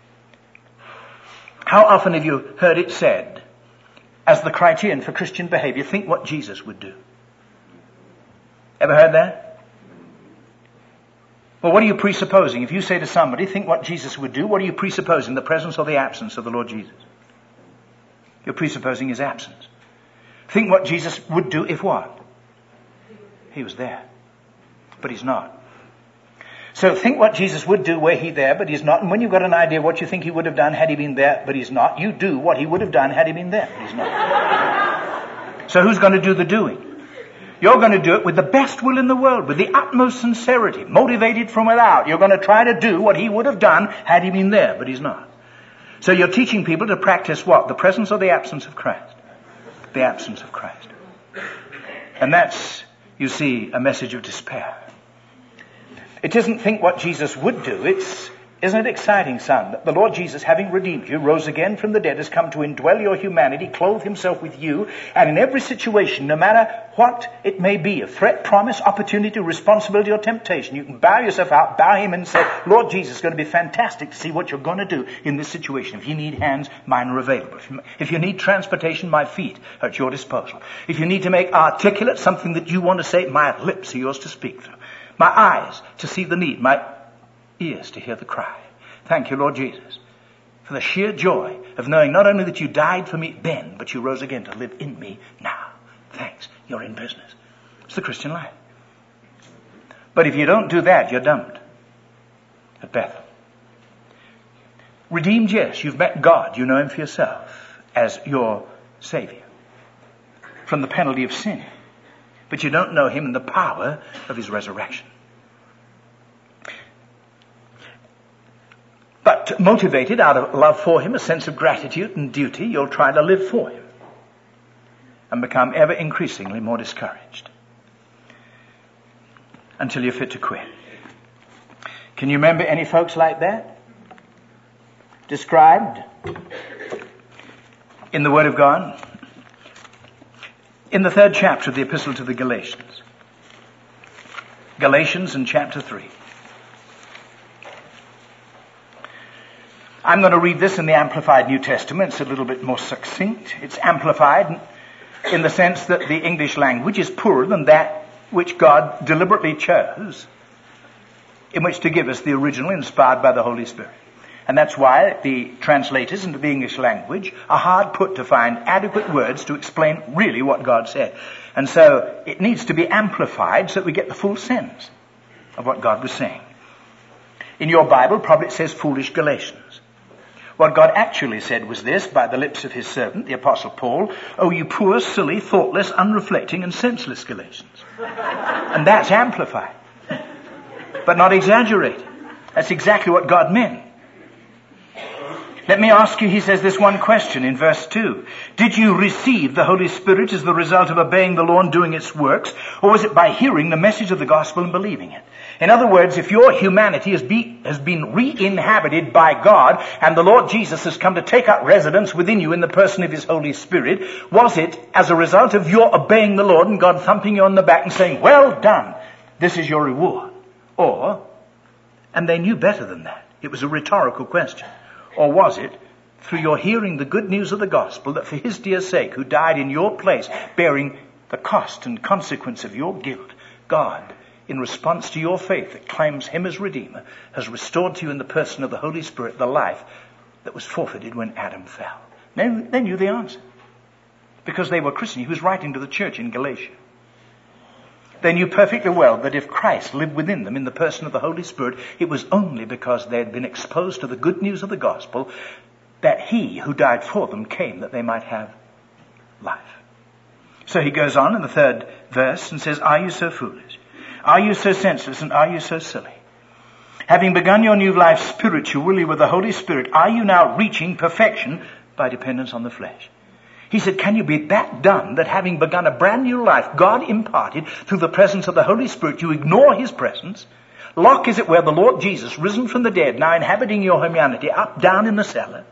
How often have you heard it said, as the criterion for Christian behavior, think what Jesus would do? Ever heard that? Well, what are you presupposing? If you say to somebody, think what Jesus would do, what are you presupposing? The presence or the absence of the Lord Jesus? You're presupposing his absence. Think what Jesus would do if what? He was there. But he's not. So think what Jesus would do were he there, but he's not. And when you've got an idea what you think he would have done had he been there, but he's not, you do what he would have done had he been there, but he's not. So who's going to do the doing? You're going to do it with the best will in the world, with the utmost sincerity, motivated from without. You're going to try to do what he would have done had he been there, but he's not. So you're teaching people to practice what? The presence or the absence of Christ? The absence of Christ. And that's, you see, a message of despair. It isn't think what Jesus would do. It's, isn't it exciting, son, that the Lord Jesus, having redeemed you, rose again from the dead, has come to indwell your humanity, clothe himself with you, and in every situation, no matter what it may be, a threat, promise, opportunity, responsibility, or temptation, you can bow yourself out, bow him and say, Lord Jesus, it's going to be fantastic to see what you're going to do in this situation. If you need hands, mine are available. If you need transportation, my feet are at your disposal. If you need to make articulate something that you want to say, my lips are yours to speak through. My eyes to see the need, my ears to hear the cry. Thank you, Lord Jesus, for the sheer joy of knowing not only that you died for me then, but you rose again to live in me now. Thanks, you're in business. It's the Christian life. But if you don't do that, you're doomed at Bethel. Redeemed, yes, you've met God. You know him for yourself as your Savior from the penalty of sin. But you don't know him in the power of his resurrection. But motivated out of love for him, a sense of gratitude and duty, you'll try to live for him and become ever increasingly more discouraged until you're fit to quit. Can you remember any folks like that? Described in the Word of God? In the third chapter of the Epistle to the Galatians. Galatians in chapter three. I'm going to read this in the Amplified New Testament. It's a little bit more succinct. It's amplified in the sense that the English language is poorer than that which God deliberately chose in which to give us the original inspired by the Holy Spirit. And that's why the translators into the English language are hard put to find adequate words to explain really what God said. And so it needs to be amplified so that we get the full sense of what God was saying. In your Bible, probably it says foolish Galatians. What God actually said was this by the lips of his servant, the Apostle Paul, oh, you poor, silly, thoughtless, unreflecting, and senseless Galatians. And that's amplified, but not exaggerated. That's exactly what God meant. Let me ask you, he says, this one question in verse two. Did you receive the Holy Spirit as the result of obeying the law and doing its works, or was it by hearing the message of the gospel and believing it? In other words, if your humanity has, be, has been re-inhabited by God and the Lord Jesus has come to take up residence within you in the person of his Holy Spirit, was it as a result of your obeying the Lord and God thumping you on the back and saying, well done, this is your reward? Or, and they knew better than that, it was a rhetorical question, or was it through your hearing the good news of the gospel that for his dear sake, who died in your place, bearing the cost and consequence of your guilt, God, in response to your faith that claims him as Redeemer, has restored to you in the person of the Holy Spirit the life that was forfeited when Adam fell? They, they knew the answer. Because they were Christians. He was writing to the church in Galatia. They knew perfectly well that if Christ lived within them in the person of the Holy Spirit, it was only because they had been exposed to the good news of the gospel that he who died for them came that they might have life. So he goes on in the third verse and says, are you so foolish? Are you so senseless, and are you so silly? Having begun your new life spiritually with the Holy Spirit, are you now reaching perfection by dependence on the flesh? He said, can you be that done that having begun a brand new life God imparted through the presence of the Holy Spirit, you ignore his presence? Lock, as it were, the Lord Jesus, risen from the dead, now inhabiting your humanity, up, down in the cellar.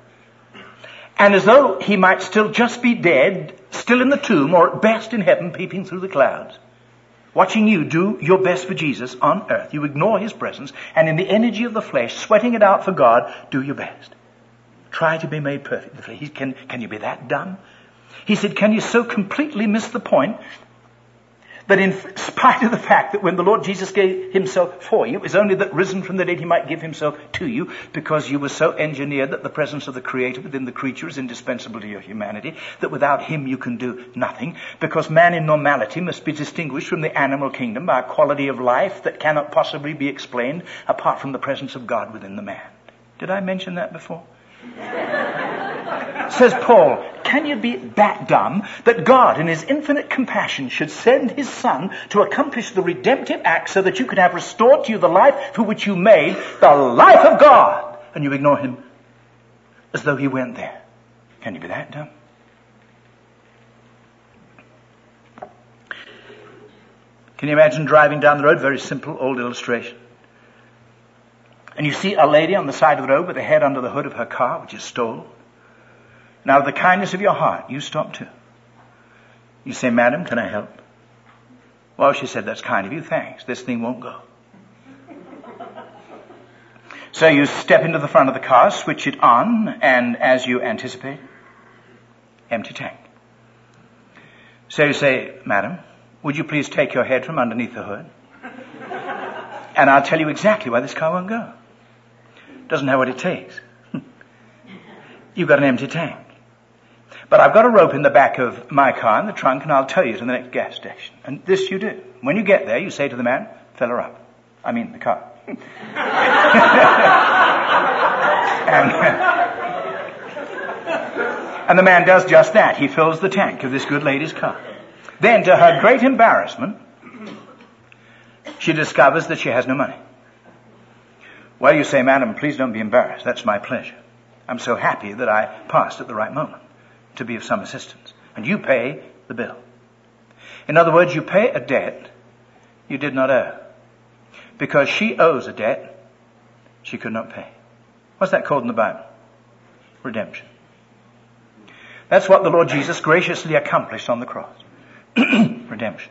And as though he might still just be dead, still in the tomb, or at best in heaven, peeping through the clouds. Watching you do your best for Jesus on earth. You ignore his presence, and in the energy of the flesh, sweating it out for God, do your best. Try to be made perfect. He, can, can you be that dumb? He said, can you so completely miss the point that in spite of the fact that when the Lord Jesus gave himself for you, it was only that risen from the dead he might give himself to you, because you were so engineered that the presence of the Creator within the creature is indispensable to your humanity, that without him you can do nothing, because man in normality must be distinguished from the animal kingdom by a quality of life that cannot possibly be explained apart from the presence of God within the man. Did I mention that before? Says Paul, can you be that dumb that God, in his infinite compassion, should send his Son to accomplish the redemptive act so that you could have restored to you the life for which you made, the life of God, and you ignore him as though he went there? Can you be that dumb? Can you imagine driving down the road? Very simple old illustration. And you see a lady on the side of the road with her head under the hood of her car, which is stolen. Now, the kindness of your heart, you stop too. You say, "Madam, can I help?" Well, she said, "That's kind of you, thanks. This thing won't go." So you step into the front of the car, switch it on, and as you anticipate, empty tank. So you say, "Madam, would you please take your head from underneath the hood? And I'll tell you exactly why this car won't go." Doesn't have what it takes. You've got an empty tank. "But I've got a rope in the back of my car in the trunk, and I'll tow you to the next gas station." And this you do. When you get there, you say to the man, "Fill her up." I mean, the car. and, and the man does just that. He fills the tank of this good lady's car. Then, to her great embarrassment, she discovers that she has no money. Well, you say, "Madam, please don't be embarrassed. That's my pleasure. I'm so happy that I passed at the right moment to be of some assistance." And you pay the bill. In other words, you pay a debt you did not owe. Because she owes a debt she could not pay. What's that called in the Bible? Redemption. That's what the Lord Jesus graciously accomplished on the cross. Redemption.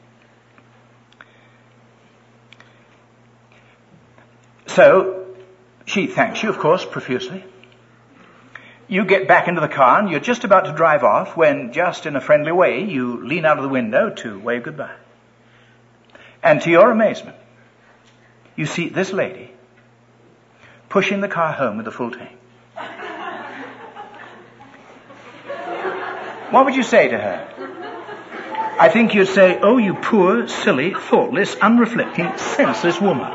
So, she thanks you, of course, profusely. You get back into the car and you're just about to drive off when, just in a friendly way, you lean out of the window to wave goodbye. And to your amazement, you see this lady pushing the car home with a full tank. What would you say to her? I think you'd say, "Oh, you poor, silly, thoughtless, unreflecting, senseless woman.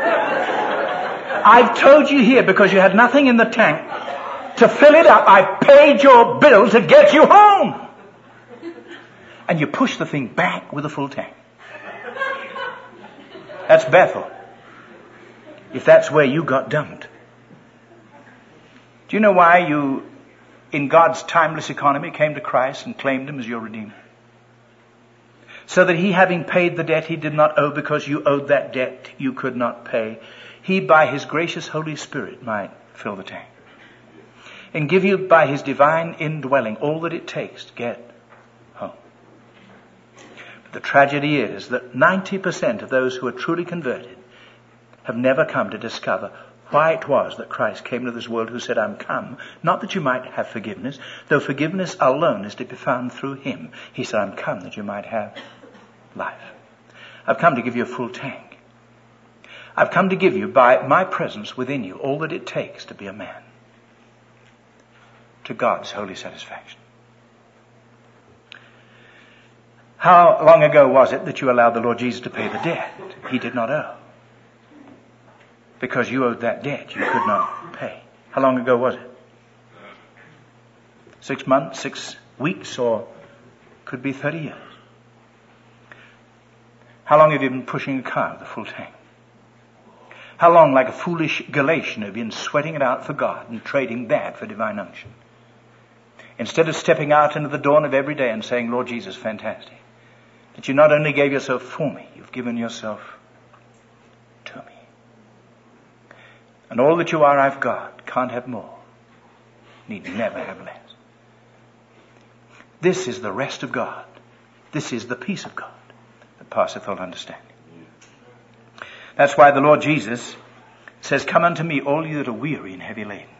I've towed you here because you had nothing in the tank to fill it up. I paid your bill to get you home." And you push the thing back with a full tank. That's Bethel. If that's where you got dumped. Do you know why you, in God's timeless economy, came to Christ and claimed him as your Redeemer? So that he, having paid the debt he did not owe because you owed that debt you could not pay, he, by his gracious Holy Spirit, might fill the tank and give you, by his divine indwelling, all that it takes to get home. But the tragedy is that ninety percent of those who are truly converted have never come to discover why it was that Christ came to this world, who said, "I'm come, not that you might have forgiveness, though forgiveness alone is to be found through him." He said, "I'm come that you might have life. I've come to give you a full tank. I've come to give you, by my presence within you, all that it takes to be a man, to God's holy satisfaction." How long ago was it that you allowed the Lord Jesus to pay the debt he did not owe? Because you owed that debt you could not pay. How long ago was it? Six months, six weeks, or could be thirty years. How long have you been pushing a car with a full tank? How long, like a foolish Galatian, have you been sweating it out for God and trading that for divine unction? Instead of stepping out into the dawn of every day and saying, "Lord Jesus, fantastic, that you not only gave yourself for me, you've given yourself to me. And all that you are, I've got, can't have more, need never have less." This is the rest of God. This is the peace of God that passeth all understanding. That's why the Lord Jesus says, "Come unto me, all you that are weary and heavy laden,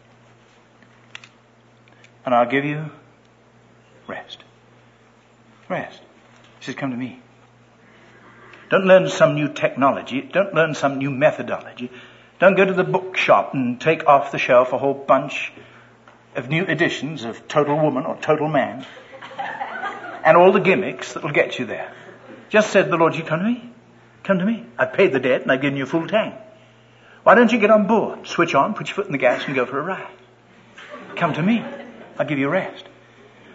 and I'll give you rest." Rest. He says, "Come to me." Don't learn some new technology. Don't learn some new methodology. Don't go to the bookshop and take off the shelf a whole bunch of new editions of Total Woman or Total Man and all the gimmicks that will get you there. Just said the Lord, "You come to me. Come to me. I've paid the debt and I've given you a full tank. Why don't you get on board, switch on, put your foot in the gas and go for a ride? Come to me. I'll give you rest."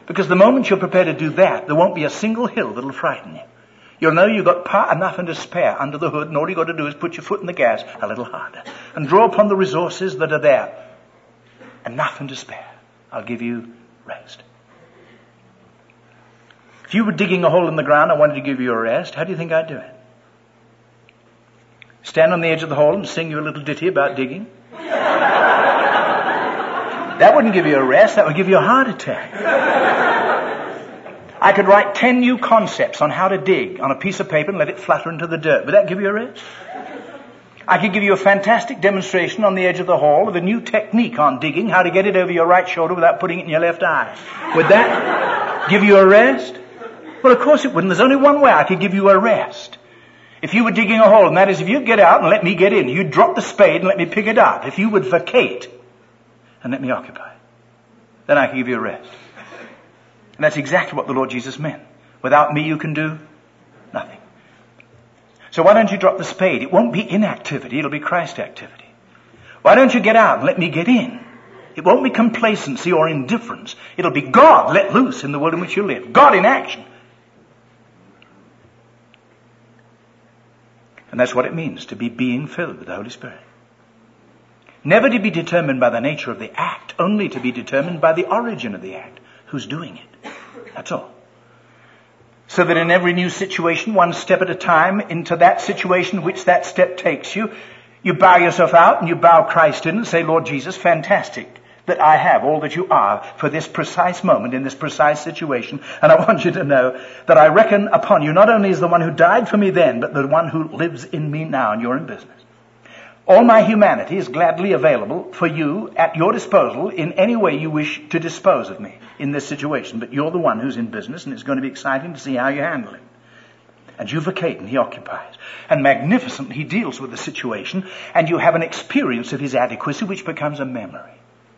Because the moment you're prepared to do that, there won't be a single hill that'll frighten you. You'll know you've got power enough and to spare under the hood, and all you've got to do is put your foot in the gas a little harder and draw upon the resources that are there. Enough and to spare. I'll give you rest. If you were digging a hole in the ground, I wanted to give you a rest, how do you think I'd do it? Stand on the edge of the hole and sing you a little ditty about digging? That wouldn't give you a rest, that would give you a heart attack. I could write ten new concepts on how to dig on a piece of paper and let it flutter into the dirt. Would that give you a rest? I could give you a fantastic demonstration on the edge of the hall of a new technique on digging, how to get it over your right shoulder without putting it in your left eye. Would that give you a rest? Well, of course it wouldn't. There's only one way I could give you a rest. If you were digging a hole, and that is if you'd get out and let me get in, you'd drop the spade and let me pick it up. If you would vacate and let me occupy, then I could give you a rest. And that's exactly what the Lord Jesus meant. Without me you can do nothing. So why don't you drop the spade? It won't be inactivity, it'll be Christ activity. Why don't you get out and let me get in? It won't be complacency or indifference. It'll be God let loose in the world in which you live. God in action. And that's what it means to be being filled with the Holy Spirit. Never to be determined by the nature of the act, only to be determined by the origin of the act. Who's doing it? That's all. So that in every new situation, one step at a time, into that situation which that step takes you, you bow yourself out and you bow Christ in and say, Lord Jesus, fantastic that I have all that you are for this precise moment in this precise situation. And I want you to know that I reckon upon you not only as the one who died for me then, but the one who lives in me now, and you're in business. All my humanity is gladly available for you at your disposal in any way you wish to dispose of me in this situation. But you're the one who's in business, and it's going to be exciting to see how you handle it. And you vacate and he occupies. And magnificently he deals with the situation, and you have an experience of his adequacy which becomes a memory.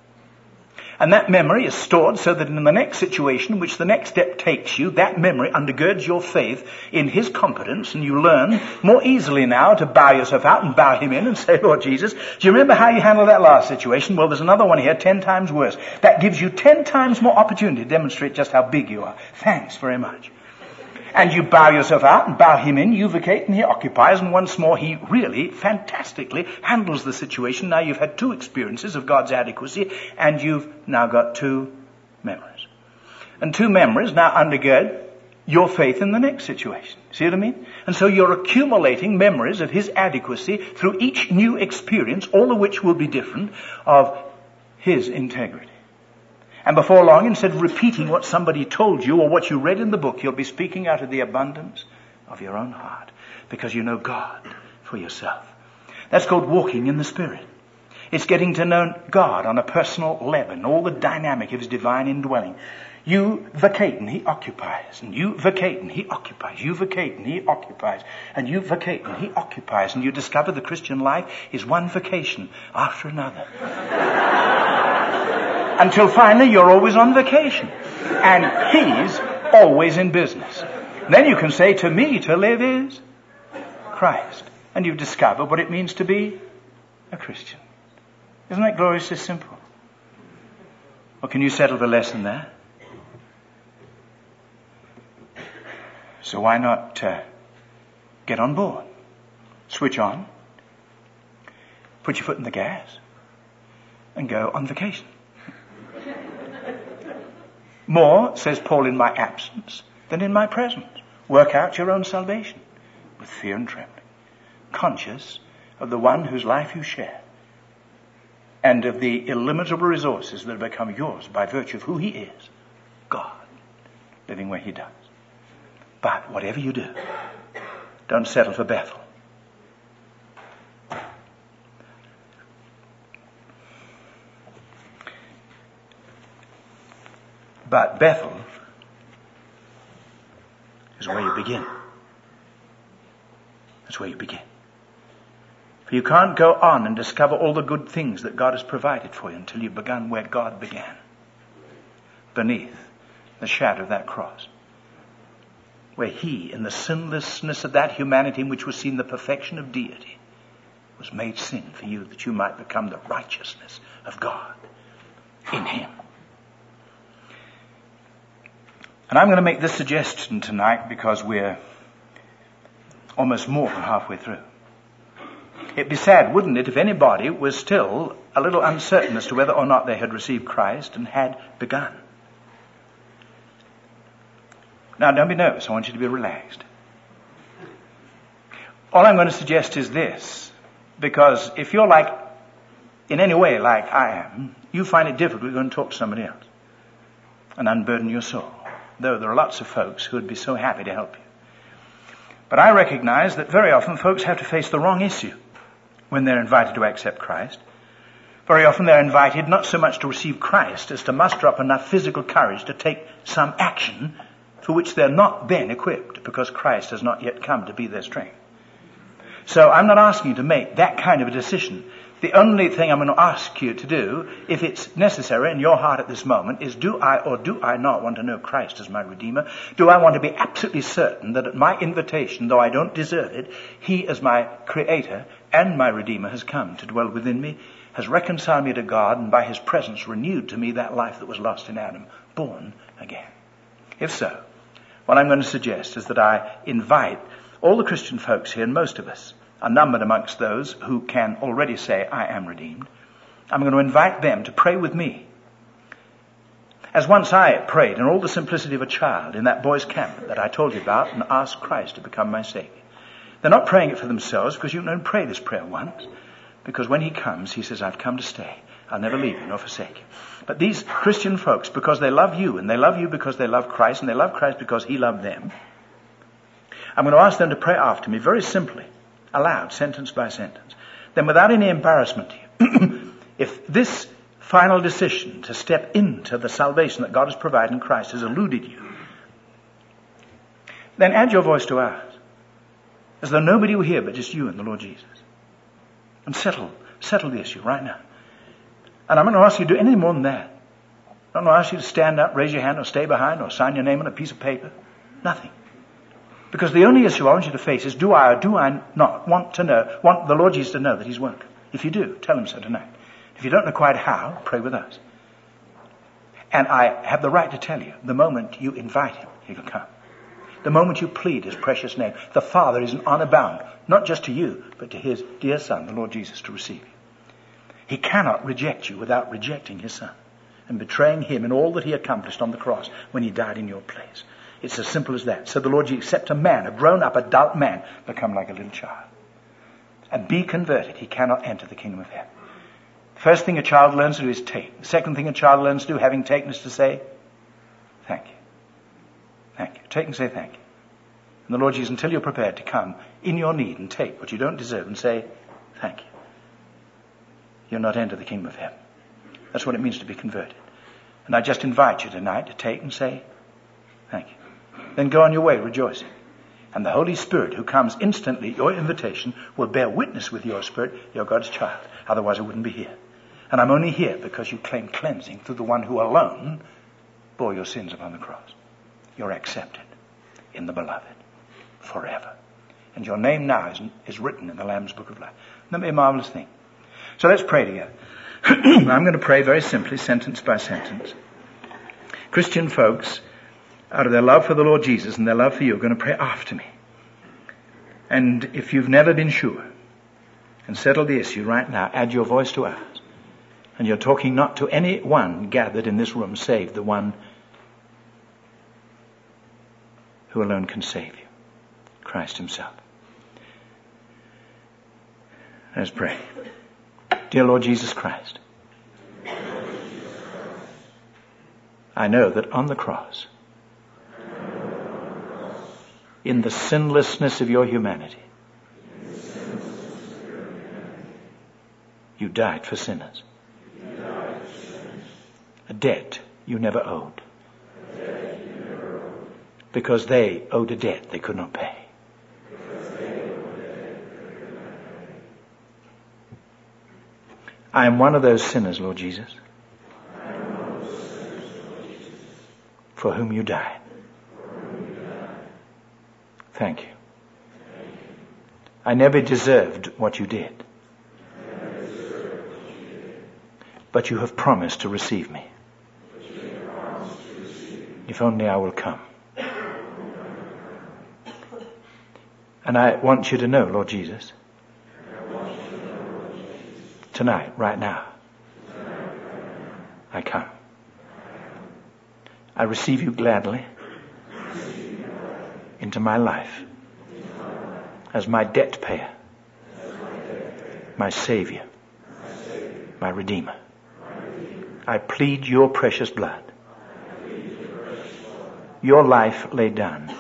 And that memory is stored so that in the next situation which the next step takes you, that memory undergirds your faith in his competence, and you learn more easily now to bow yourself out and bow him in and say, Lord Jesus, do you remember how you handled that last situation? Well, there's another one here ten times worse. That gives you ten times more opportunity to demonstrate just how big you are. Thanks very much. And you bow yourself out and bow him in, you vacate and he occupies, and once more he really, fantastically handles the situation. Now you've had two experiences of God's adequacy, and you've now got two memories. And two memories now undergird your faith in the next situation. See what I mean? And so you're accumulating memories of his adequacy through each new experience, all of which will be different, of his integrity. And before long, instead of repeating what somebody told you or what you read in the book, you'll be speaking out of the abundance of your own heart, because you know God for yourself. That's called walking in the Spirit. It's getting to know God on a personal level and all the dynamic of his divine indwelling. You vacate and he occupies, and you vacate and he occupies, you vacate and he occupies, and you vacate and he occupies, and you discover the Christian life is one vacation after another. Until finally you're always on vacation. And he's always in business. And then you can say, to me to live is Christ. And you've discovered what it means to be a Christian. Isn't that gloriously simple? Well, can you settle the lesson there? So why not uh, get on board? Switch on. Put your foot in the gas. And go on vacation. More, says Paul, in my absence than in my presence. Work out your own salvation with fear and trembling, conscious of the one whose life you share, and of the illimitable resources that have become yours by virtue of who he is, God, living where he does. But whatever you do, don't settle for Bethel. But Bethel is where you begin. That's where you begin. For you can't go on and discover all the good things that God has provided for you until you've begun where God began. Beneath the shadow of that cross. Where he, in the sinlessness of that humanity in which was seen the perfection of deity, was made sin for you, that you might become the righteousness of God in him. And I'm going to make this suggestion tonight because we're almost more than halfway through. It'd be sad, wouldn't it, if anybody was still a little uncertain as to whether or not they had received Christ and had begun. Now, don't be nervous. I want you to be relaxed. All I'm going to suggest is this, because if you're like, in any way like I am, you find it difficult to go and talk to somebody else and unburden your soul, though there are lots of folks who would be so happy to help you. But I recognize that very often folks have to face the wrong issue when they're invited to accept Christ. Very often they're invited not so much to receive Christ as to muster up enough physical courage to take some action for which they're not then equipped, because Christ has not yet come to be their strength. So I'm not asking you to make that kind of a decision. The only thing I'm going to ask you to do, if it's necessary in your heart at this moment, is do I or do I not want to know Christ as my Redeemer? Do I want to be absolutely certain that at my invitation, though I don't deserve it, He as my Creator and my Redeemer has come to dwell within me, has reconciled me to God, and by His presence renewed to me that life that was lost in Adam, born again? If so, what I'm going to suggest is that I invite all the Christian folks here, and most of us are numbered amongst those who can already say, I am redeemed. I'm going to invite them to pray with me. As once I prayed in all the simplicity of a child in that boys' camp that I told you about and asked Christ to become my Savior. They're not praying it for themselves, because you can only pray this prayer once. Because when He comes, He says, I've come to stay. I'll never leave you nor forsake you. But these Christian folks, because they love you, and they love you because they love Christ, and they love Christ because He loved them, I'm going to ask them to pray after me very simply, aloud, sentence by sentence. Then without any embarrassment to you, if this final decision to step into the salvation that God has provided in Christ has eluded you, then add your voice to ours, as though nobody were here but just you and the Lord Jesus. And settle, settle the issue right now. And I'm going to ask you to do anything more than that. I'm going to ask you to stand up, raise your hand, or stay behind, or sign your name on a piece of paper. Nothing. Because the only issue I want you to face is, do I or do I not want to know, want the Lord Jesus to know that He's welcome? If you do, tell Him so tonight. If you don't know quite how, pray with us. And I have the right to tell you, the moment you invite Him, He will come. The moment you plead His precious name, the Father is in honor bound, not just to you, but to His dear Son, the Lord Jesus, to receive you. He cannot reject you without rejecting His Son and betraying Him in all that He accomplished on the cross when He died in your place. It's as simple as that. So the Lord Jesus, except a man, a grown-up adult man, become like a little child and be converted, he cannot enter the kingdom of heaven. The first thing a child learns to do is take. The second thing a child learns to do, having taken, is to say, thank you. Thank you. Take and say thank you. And the Lord Jesus, until you're prepared to come in your need and take what you don't deserve and say, thank you, you'll not enter the kingdom of heaven. That's what it means to be converted. And I just invite you tonight to take and say, thank you. Then go on your way rejoicing. And the Holy Spirit, who comes instantly at your invitation, will bear witness with your spirit, you're God's child. Otherwise I wouldn't be here. And I'm only here because you claim cleansing through the one who alone bore your sins upon the cross. You're accepted in the beloved forever. And your name now is, is written in the Lamb's Book of Life. That'd be a marvelous thing. So let's pray together. I'm going to pray very simply, sentence by sentence. Christian folks, out of their love for the Lord Jesus and their love for you, are going to pray after me. And if you've never been sure and settled the issue right now, add your voice to ours. And you're talking not to anyone gathered in this room save the one who alone can save you, Christ Himself. Let's pray. Dear Lord Jesus Christ, I know that on the cross, in the sinlessness of your humanity, you died for sinners. A debt you never owed. Because they owed a debt they could not pay. I am one of those sinners, Lord Jesus, for whom you died. Thank you. I never deserved what you did. But you have promised to receive me. If if only I will come. And I want you to know, Lord Jesus, tonight, right now, I come. I receive you gladly into my life as my debt payer, my Savior, my Redeemer. I plead your precious blood, your life laid down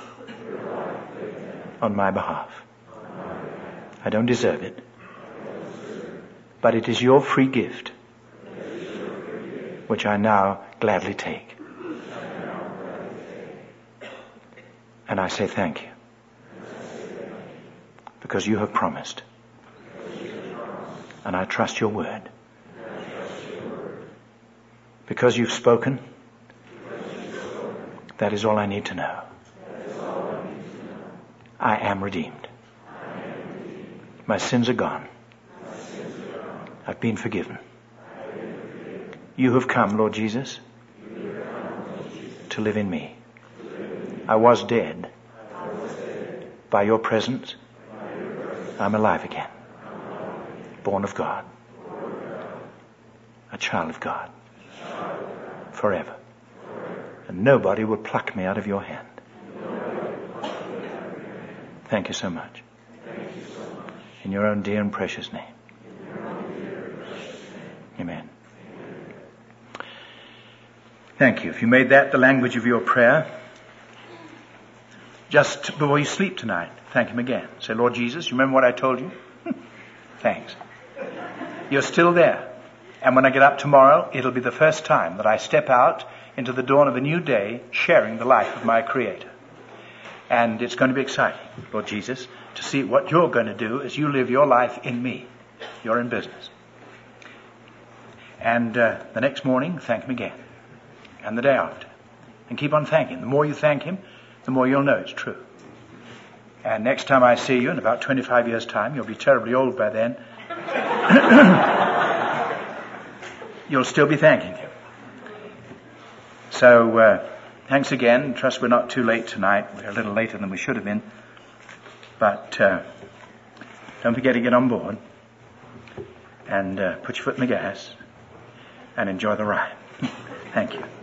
on my behalf. I don't deserve it, but it is your free gift, which I now gladly take. And I say thank you, because you have promised, and I trust your word. Because you've spoken, that is all I need to know. I am redeemed. My sins are gone. I've been forgiven. You have come, Lord Jesus, to live in me. I was dead. By your presence, I'm alive again. Born of God. A child of God. Forever. And nobody will pluck me out of your hand. Thank you so much. In your own dear and precious name. Amen. Thank you. If you made that the language of your prayer, just before you sleep tonight, thank him again. Say, Lord Jesus, you remember what I told you? Thanks. You're still there. And when I get up tomorrow, it'll be the first time that I step out into the dawn of a new day, sharing the life of my Creator. And it's going to be exciting, Lord Jesus, to see what you're going to do as you live your life in me. You're in business. And uh, the next morning, thank him again. And the day after. And keep on thanking. The more you thank him, the more you'll know it's true. And next time I see you, in about twenty-five years' time, you'll be terribly old by then, you'll still be thanking him. So, uh, thanks again. Trust we're not too late tonight. We're a little later than we should have been. But uh, don't forget to get on board and uh, put your foot in the gas and enjoy the ride. Thank you.